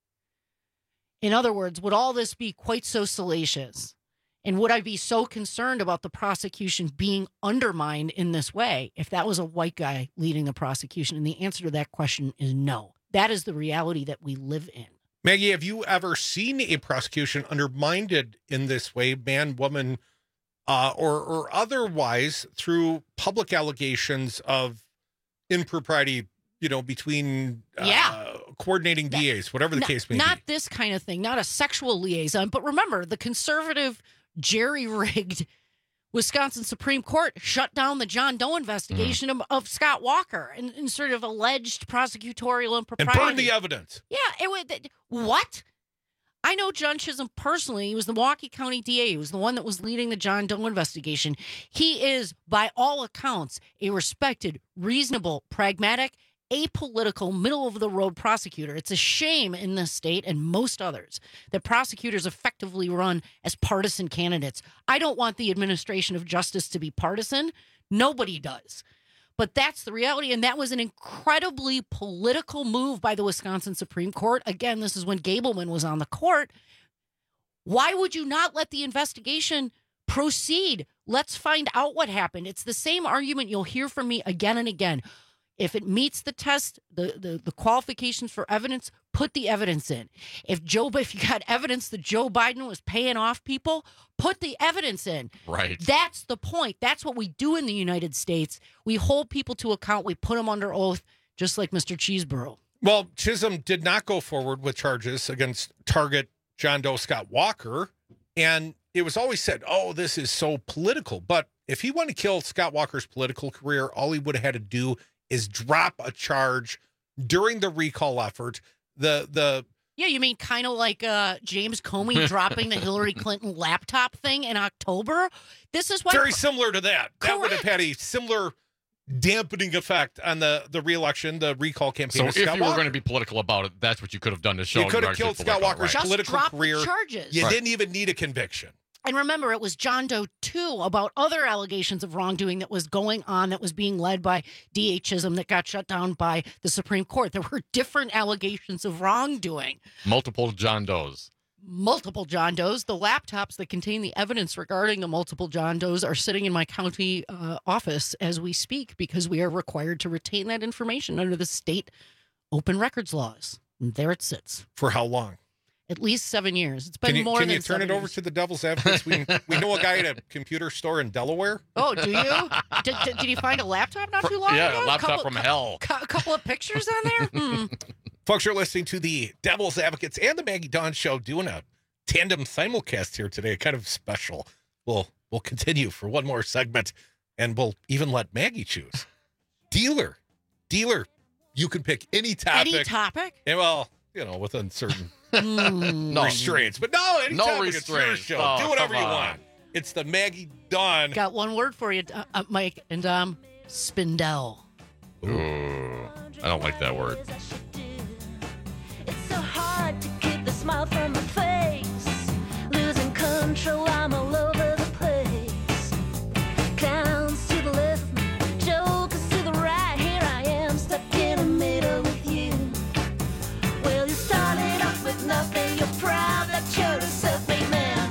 In other words, would all this be quite so salacious? And would I be so concerned about the prosecution being undermined in this way if that was a white guy leading the prosecution? And the answer to that question is no. That is the reality that we live in. Maggie, have you ever seen a prosecution undermined in this way, man, woman, uh, or or otherwise, through public allegations of impropriety, you know, between uh, Yeah. coordinating D As, whatever the Not- case may Not be? this kind of thing, not a sexual liaison. But remember, the conservative, jerry-rigged Wisconsin Supreme Court shut down the John Doe investigation of, of Scott Walker and, and sort of alleged prosecutorial And impropriety. burn the evidence. Yeah, it would. What? I know John Chisholm personally. He was the Milwaukee County D A. He was the one that was leading the John Doe investigation. He is, by all accounts, a respected, reasonable, pragmatic, apolitical, middle-of-the-road prosecutor. It's a shame in this state and most others that prosecutors effectively run as partisan candidates. I don't want the administration of justice to be partisan. Nobody does. But that's the reality, and that was an incredibly political move by the Wisconsin Supreme Court. Again, this is when Gableman was on the court. Why would you not let the investigation proceed? Let's find out what happened. It's the same argument you'll hear from me again and again. If it meets the test, the, the, the qualifications for evidence, put the evidence in. If Joe, if you got evidence that Joe Biden was paying off people, put the evidence in. Right. That's the point. That's what we do in the United States. We hold people to account. We put them under oath, just like Mister Cheeseborough. Well, Chisholm did not go forward with charges against Target John Doe Scott Walker. And it was always said, oh, this is so political. But if he wanted to kill Scott Walker's political career, all he would have had to do is drop a charge during the recall effort. The the Yeah, you mean kind of like uh, James Comey dropping the Hillary Clinton laptop thing in October? This is why very similar to that. That would have had a similar dampening effect on the, the re-election, the recall campaign. So of if Scott you were Walker. going to be political about it, that's what you could have done to show. You could have regards killed to Scott political, Walker's right. political drop the career. charges. You Right. didn't even need a conviction. And remember, it was John Doe two about other allegations of wrongdoing that was going on that was being led by D A Chisholm that got shut down by the Supreme Court. There were different allegations of wrongdoing. Multiple John Does. Multiple John Does. The laptops that contain the evidence regarding the multiple John Does are sitting in my county uh, office as we speak because we are required to retain that information under the state open records laws. And there it sits. For how long? At least seven years. It's been Can you, more can than you turn seven it over years. to the Devil's Advocates? We, we know a guy at a computer store in Delaware. Oh, do you? did, did, did you find a laptop not too long Yeah, ago? a laptop couple, from cou- hell. cou- A couple of pictures on there? Hmm. Folks, you're listening to the Devil's Advocates and the Maggie Dawn Show doing a tandem simulcast here today, kind of special. We'll, we'll continue for one more segment, and we'll even let Maggie choose. Dealer. Dealer. You can pick any topic. Any topic? And well, you know, within certain No. restraints. But no, any No topic. It's your restraints. show. Oh, Do whatever come you on. want. It's the Maggie Dawn. Got one word for you, uh, uh, Mike and um, Spindell. Ooh, I don't like that word. It's so hard to keep the smile from my face. Losing control, I'm all over the place. Clowns to the left, jokers to the right. Here I am, stuck in the middle with you. Well, you started off with nothing. You're proud that you're a self-made man.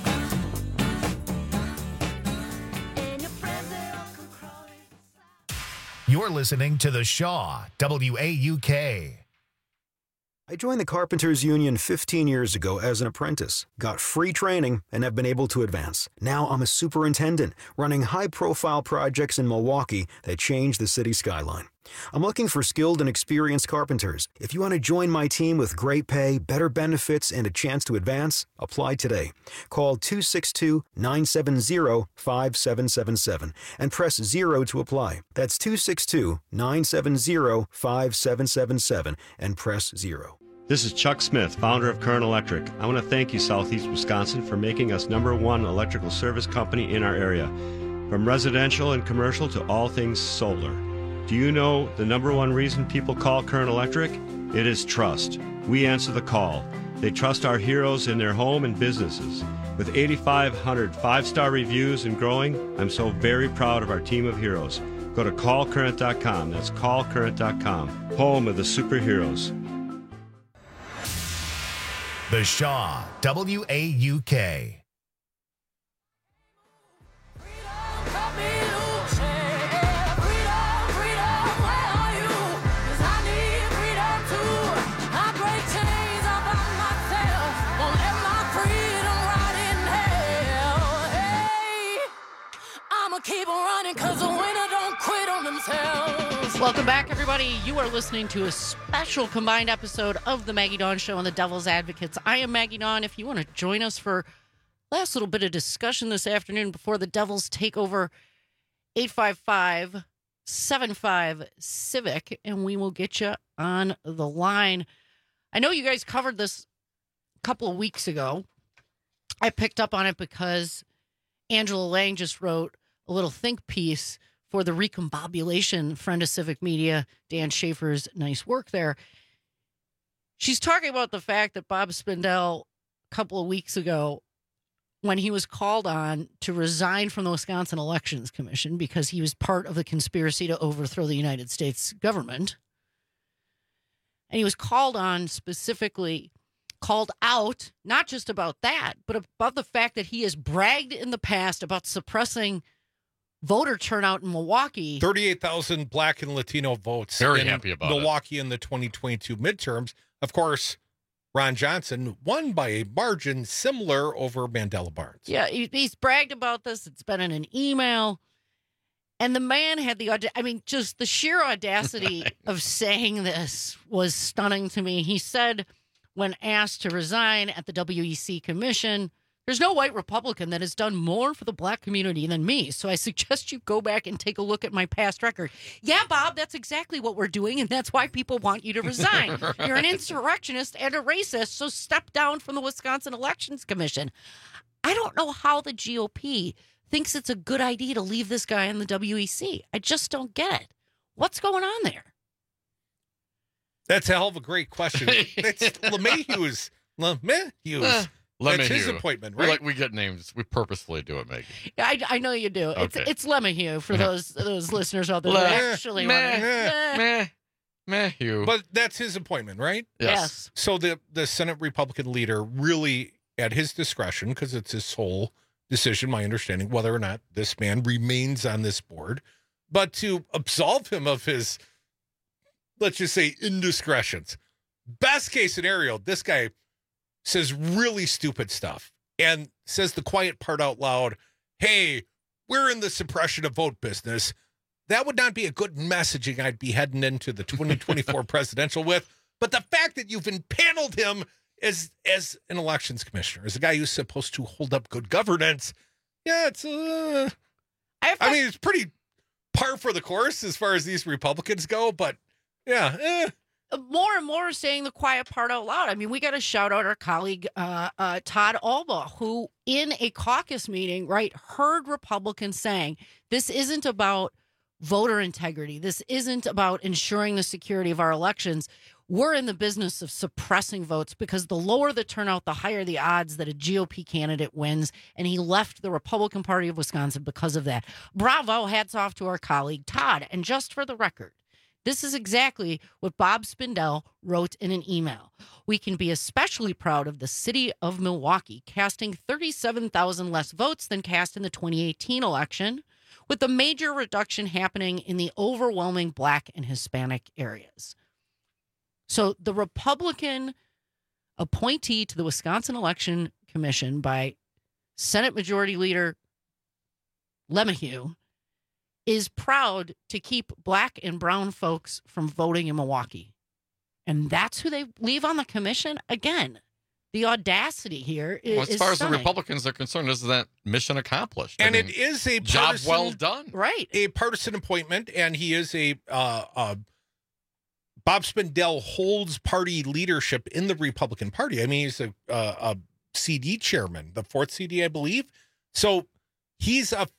And your friends are all come crawling. You're listening to The Shaw, W A U K. I joined the Carpenters Union fifteen years ago as an apprentice, got free training, and have been able to advance. Now I'm a superintendent, running high-profile projects in Milwaukee that change the city skyline. I'm looking for skilled and experienced carpenters. If you want to join my team with great pay, better benefits, and a chance to advance, apply today. Call two six two, nine seven zero, five seven seven seven and press zero to apply. That's two six two, nine seven zero, five seven seven seven and press zero. This is Chuck Smith, founder of Current Electric. I want to thank you, Southeast Wisconsin, for making us number one electrical service company in our area. From residential and commercial to all things solar. Do you know the number one reason people call Current Electric? It is trust. We answer the call. They trust our heroes in their home and businesses. With eighty-five hundred five-star reviews and growing, I'm so very proud of our team of heroes. Go to call current dot com. That's call current dot com. Home of the superheroes. The Shaw, W A U K. Keep on running because the winner don't quit on themselves. Welcome back, everybody. You are listening to a special combined episode of the Maggie Dawn Show and the Devil's Advocates. I am Maggie Dawn. If you want to join us for last little bit of discussion this afternoon before the Devils take over, eight five five, seven five, CIVIC, and we will get you on the line. I know you guys covered this a couple of weeks ago. I picked up on it because Angela Lang just wrote a little think piece for the Recombobulation, friend of Civic Media, Dan Schaefer's nice work there. She's talking about the fact that Bob Spindell, a couple of weeks ago, when he was called on to resign from the Wisconsin Elections Commission because he was part of the conspiracy to overthrow the United States government, and he was called on specifically, called out, not just about that, but about the fact that he has bragged in the past about suppressing voter turnout in Milwaukee. thirty-eight thousand black and Latino votes. Very in happy about Milwaukee it. In the twenty twenty-two midterms. Of course, Ron Johnson won by a margin similar over Mandela Barnes. Yeah, he, he's bragged about this. It's been in an email. And the man had the, aud- I mean, just the sheer audacity of saying this was stunning to me. He said, when asked to resign at the W E C Commission, there's no white Republican that has done more for the black community than me, so I suggest you go back and take a look at my past record. Yeah, Bob, that's exactly what we're doing, and that's why people want you to resign. Right. You're an insurrectionist and a racist, so step down from the Wisconsin Elections Commission. I don't know how the G O P thinks it's a good idea to leave this guy in the W E C. I just don't get it. What's going on there? That's a hell of a great question. It's LeMahieu's. LeMahieu's. Uh. That's his appointment, right? We, like, we get names. We purposefully do it, Maggie. Yeah, I, I know you do. Okay. It's it's LeMahieu for those those listeners out there who Le- actually meh, meh, meh, Mayhew. But that's his appointment, right? Yes. yes. So the the Senate Republican leader really, at his discretion, because it's his sole decision, my understanding, whether or not this man remains on this board, but to absolve him of his, let's just say, indiscretions. Best case scenario, this guy says really stupid stuff and says the quiet part out loud. Hey, we're in the suppression of vote business. That would not be a good messaging I'd be heading into the twenty twenty-four presidential with. But the fact that you've impaneled him as as an elections commissioner, as a guy who's supposed to hold up good governance, yeah, it's uh, I, I mean, it's pretty par for the course as far as these Republicans go. But yeah, eh. More and more saying the quiet part out loud. I mean, we got to shout out our colleague, uh, uh, Todd Alba, who in a caucus meeting, right, heard Republicans saying, this isn't about voter integrity. This isn't about ensuring the security of our elections. We're in the business of suppressing votes because the lower the turnout, the higher the odds that a G O P candidate wins. And he left the Republican Party of Wisconsin because of that. Bravo, hats off to our colleague, Todd. And just for the record, this is exactly what Bob Spindell wrote in an email. We can be especially proud of the city of Milwaukee casting thirty-seven thousand less votes than cast in the twenty eighteen election, with a major reduction happening in the overwhelming black and Hispanic areas. So the Republican appointee to the Wisconsin Election Commission by Senate Majority Leader LeMahieu is proud to keep black and brown folks from voting in Milwaukee. And that's who they leave on the commission? Again, the audacity here is Well, as far as stunning. the Republicans are concerned, isn't that mission accomplished? And I it mean, is a job partisan, well done. Right. A partisan appointment, and he is a uh, uh, Bob Spindell holds party leadership in the Republican Party. I mean, he's a, uh, a C D chairman, the fourth C D, I believe. So he's a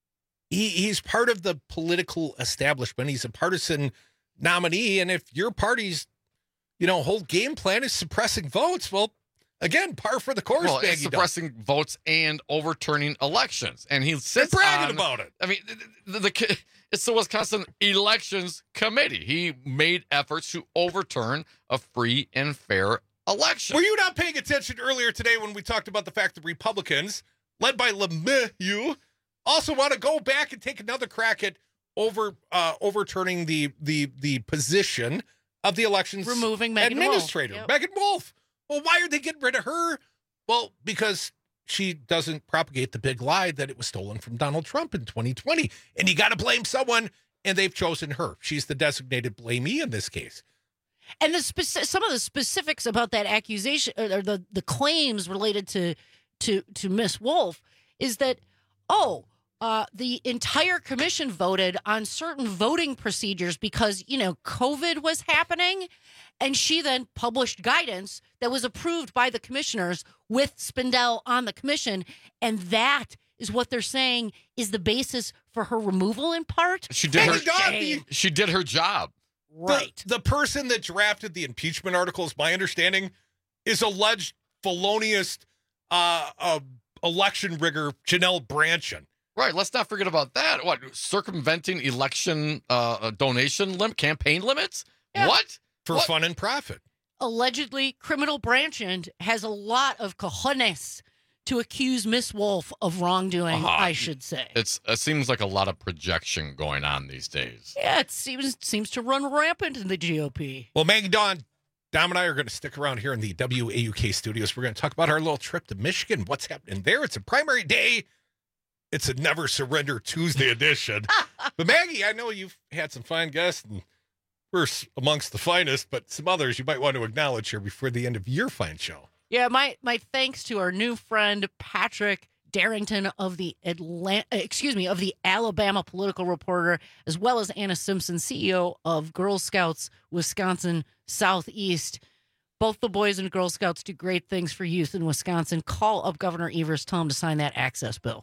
he, he's part of the political establishment. He's a partisan nominee, and if your party's you know whole game plan is suppressing votes, well, again, par for the course. Well, it's Maggie Dunn. suppressing votes and overturning elections, and he They're sits bragging on, about it. I mean, the, the, the it's the Wisconsin Elections Committee. He made efforts to overturn a free and fair election. Were you not paying attention earlier today when we talked about the fact that Republicans, led by LeMahieu, also want to go back and take another crack at over uh, overturning the the the position of the elections Removing Megan Wolf. administrator, Yep. Megan Wolf. Well, why are they getting rid of her? Well, because she doesn't propagate the big lie that it was stolen from Donald Trump in twenty twenty. And you got to blame someone, and they've chosen her. She's the designated blamee in this case. And the speci- some of the specifics about that accusation or the, the claims related to to to Miss Wolf is that, oh, uh, the entire commission voted on certain voting procedures because, you know, COVID was happening. And she then published guidance that was approved by the commissioners with Spindell on the commission. And that is what they're saying is the basis for her removal in part. She did her. Shame. She did her job. Right. The, the person that drafted the impeachment articles, my understanding, is alleged felonious uh, uh, election rigger Janelle Branchen. Right. Let's not forget about that. What, circumventing election uh, donation lim- campaign limits? Yeah. What? For What? fun and profit. Allegedly, criminal Branchand has a lot of cojones to accuse Miss Wolf of wrongdoing, Uh-huh. I should say. It's it seems like a lot of projection going on these days. Yeah, it seems seems to run rampant in the G O P. Well, Maggie Dawn, Dom and I are going to stick around here in the W A U K studios. We're going to talk about our little trip to Michigan, what's happening there. It's a primary day. It's a Never Surrender Tuesday edition. But Maggie, I know you've had some fine guests, and we're amongst the finest, but some others you might want to acknowledge here before the end of your fine show. Yeah, my my thanks to our new friend Patrick Darrington of the Atlanta, excuse me, of the Alabama Political Reporter, as well as Anna Simpson, C E O of Girl Scouts Wisconsin Southeast. Both the boys and Girl Scouts do great things for youth in Wisconsin. Call up Governor Evers, tell him to sign that access bill.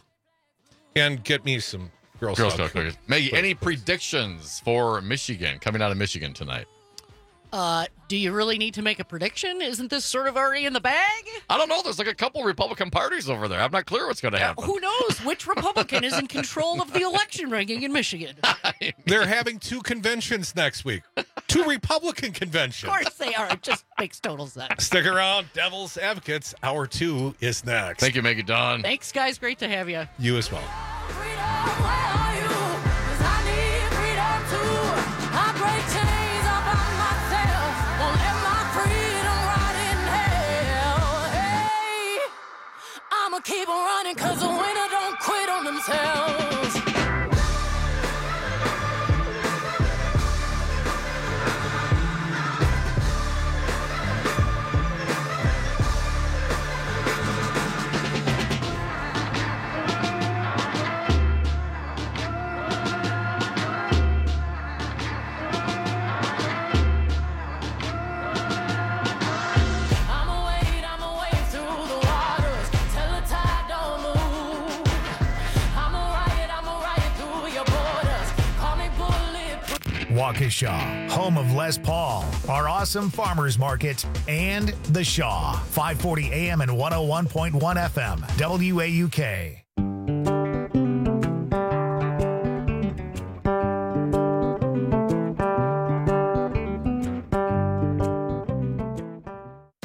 And get me some Girl, Girl Scout Scout cookies. Maggie, any predictions for Michigan coming out of Michigan tonight? Uh, do you really need to make a prediction? Isn't this sort of already in the bag? I don't know. There's like a couple Republican parties over there. I'm not clear what's going to happen. Who knows which Republican is in control of the election ranking in Michigan? Of They're having two conventions next week. Two Republican conventions. course they are. It just makes total sense. Stick around, Devil's Advocates. Hour two is next. Thank you, Maggie Dawn. Thanks, guys. Great to have you. You as well. I'ma keep on running cause the winner don't quit on themselves. I'ma wade, I'ma wade through the waters till the tide don't move. I'ma ride, I'ma ride through your borders. Call me bulletproof. Waukesha, home of Les Paul, our awesome farmers market, and The Shaw, five forty A M and one oh one point one F M, W A U K.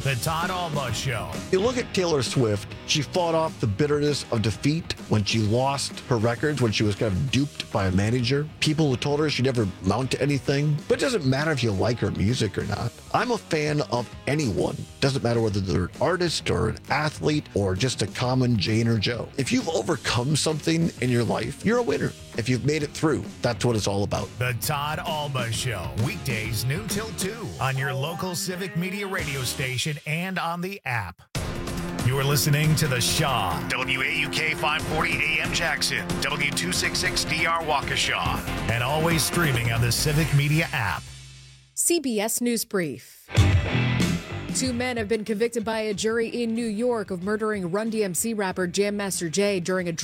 The Todd Alba Show. You look at Taylor Swift, she fought off the bitterness of defeat when she lost her records, when she was kind of duped by a manager. People who told her she'd never mount to anything. But it doesn't matter if you like her music or not. I'm a fan of anyone. Doesn't matter whether they're an artist or an athlete or just a common Jane or Joe. If you've overcome something in your life, you're a winner. If you've made it through, that's what it's all about. The Todd Alba Show. Weekdays noon till two on your local Civic Media radio station and on the app. You're listening to The Shaw. W A U K five forty A M Jackson. W two sixty-six D R Waukesha. And always streaming on the Civic Media app. C B S News Brief. Two men have been convicted by a jury in New York of murdering Run D M C rapper Jam Master Jay during a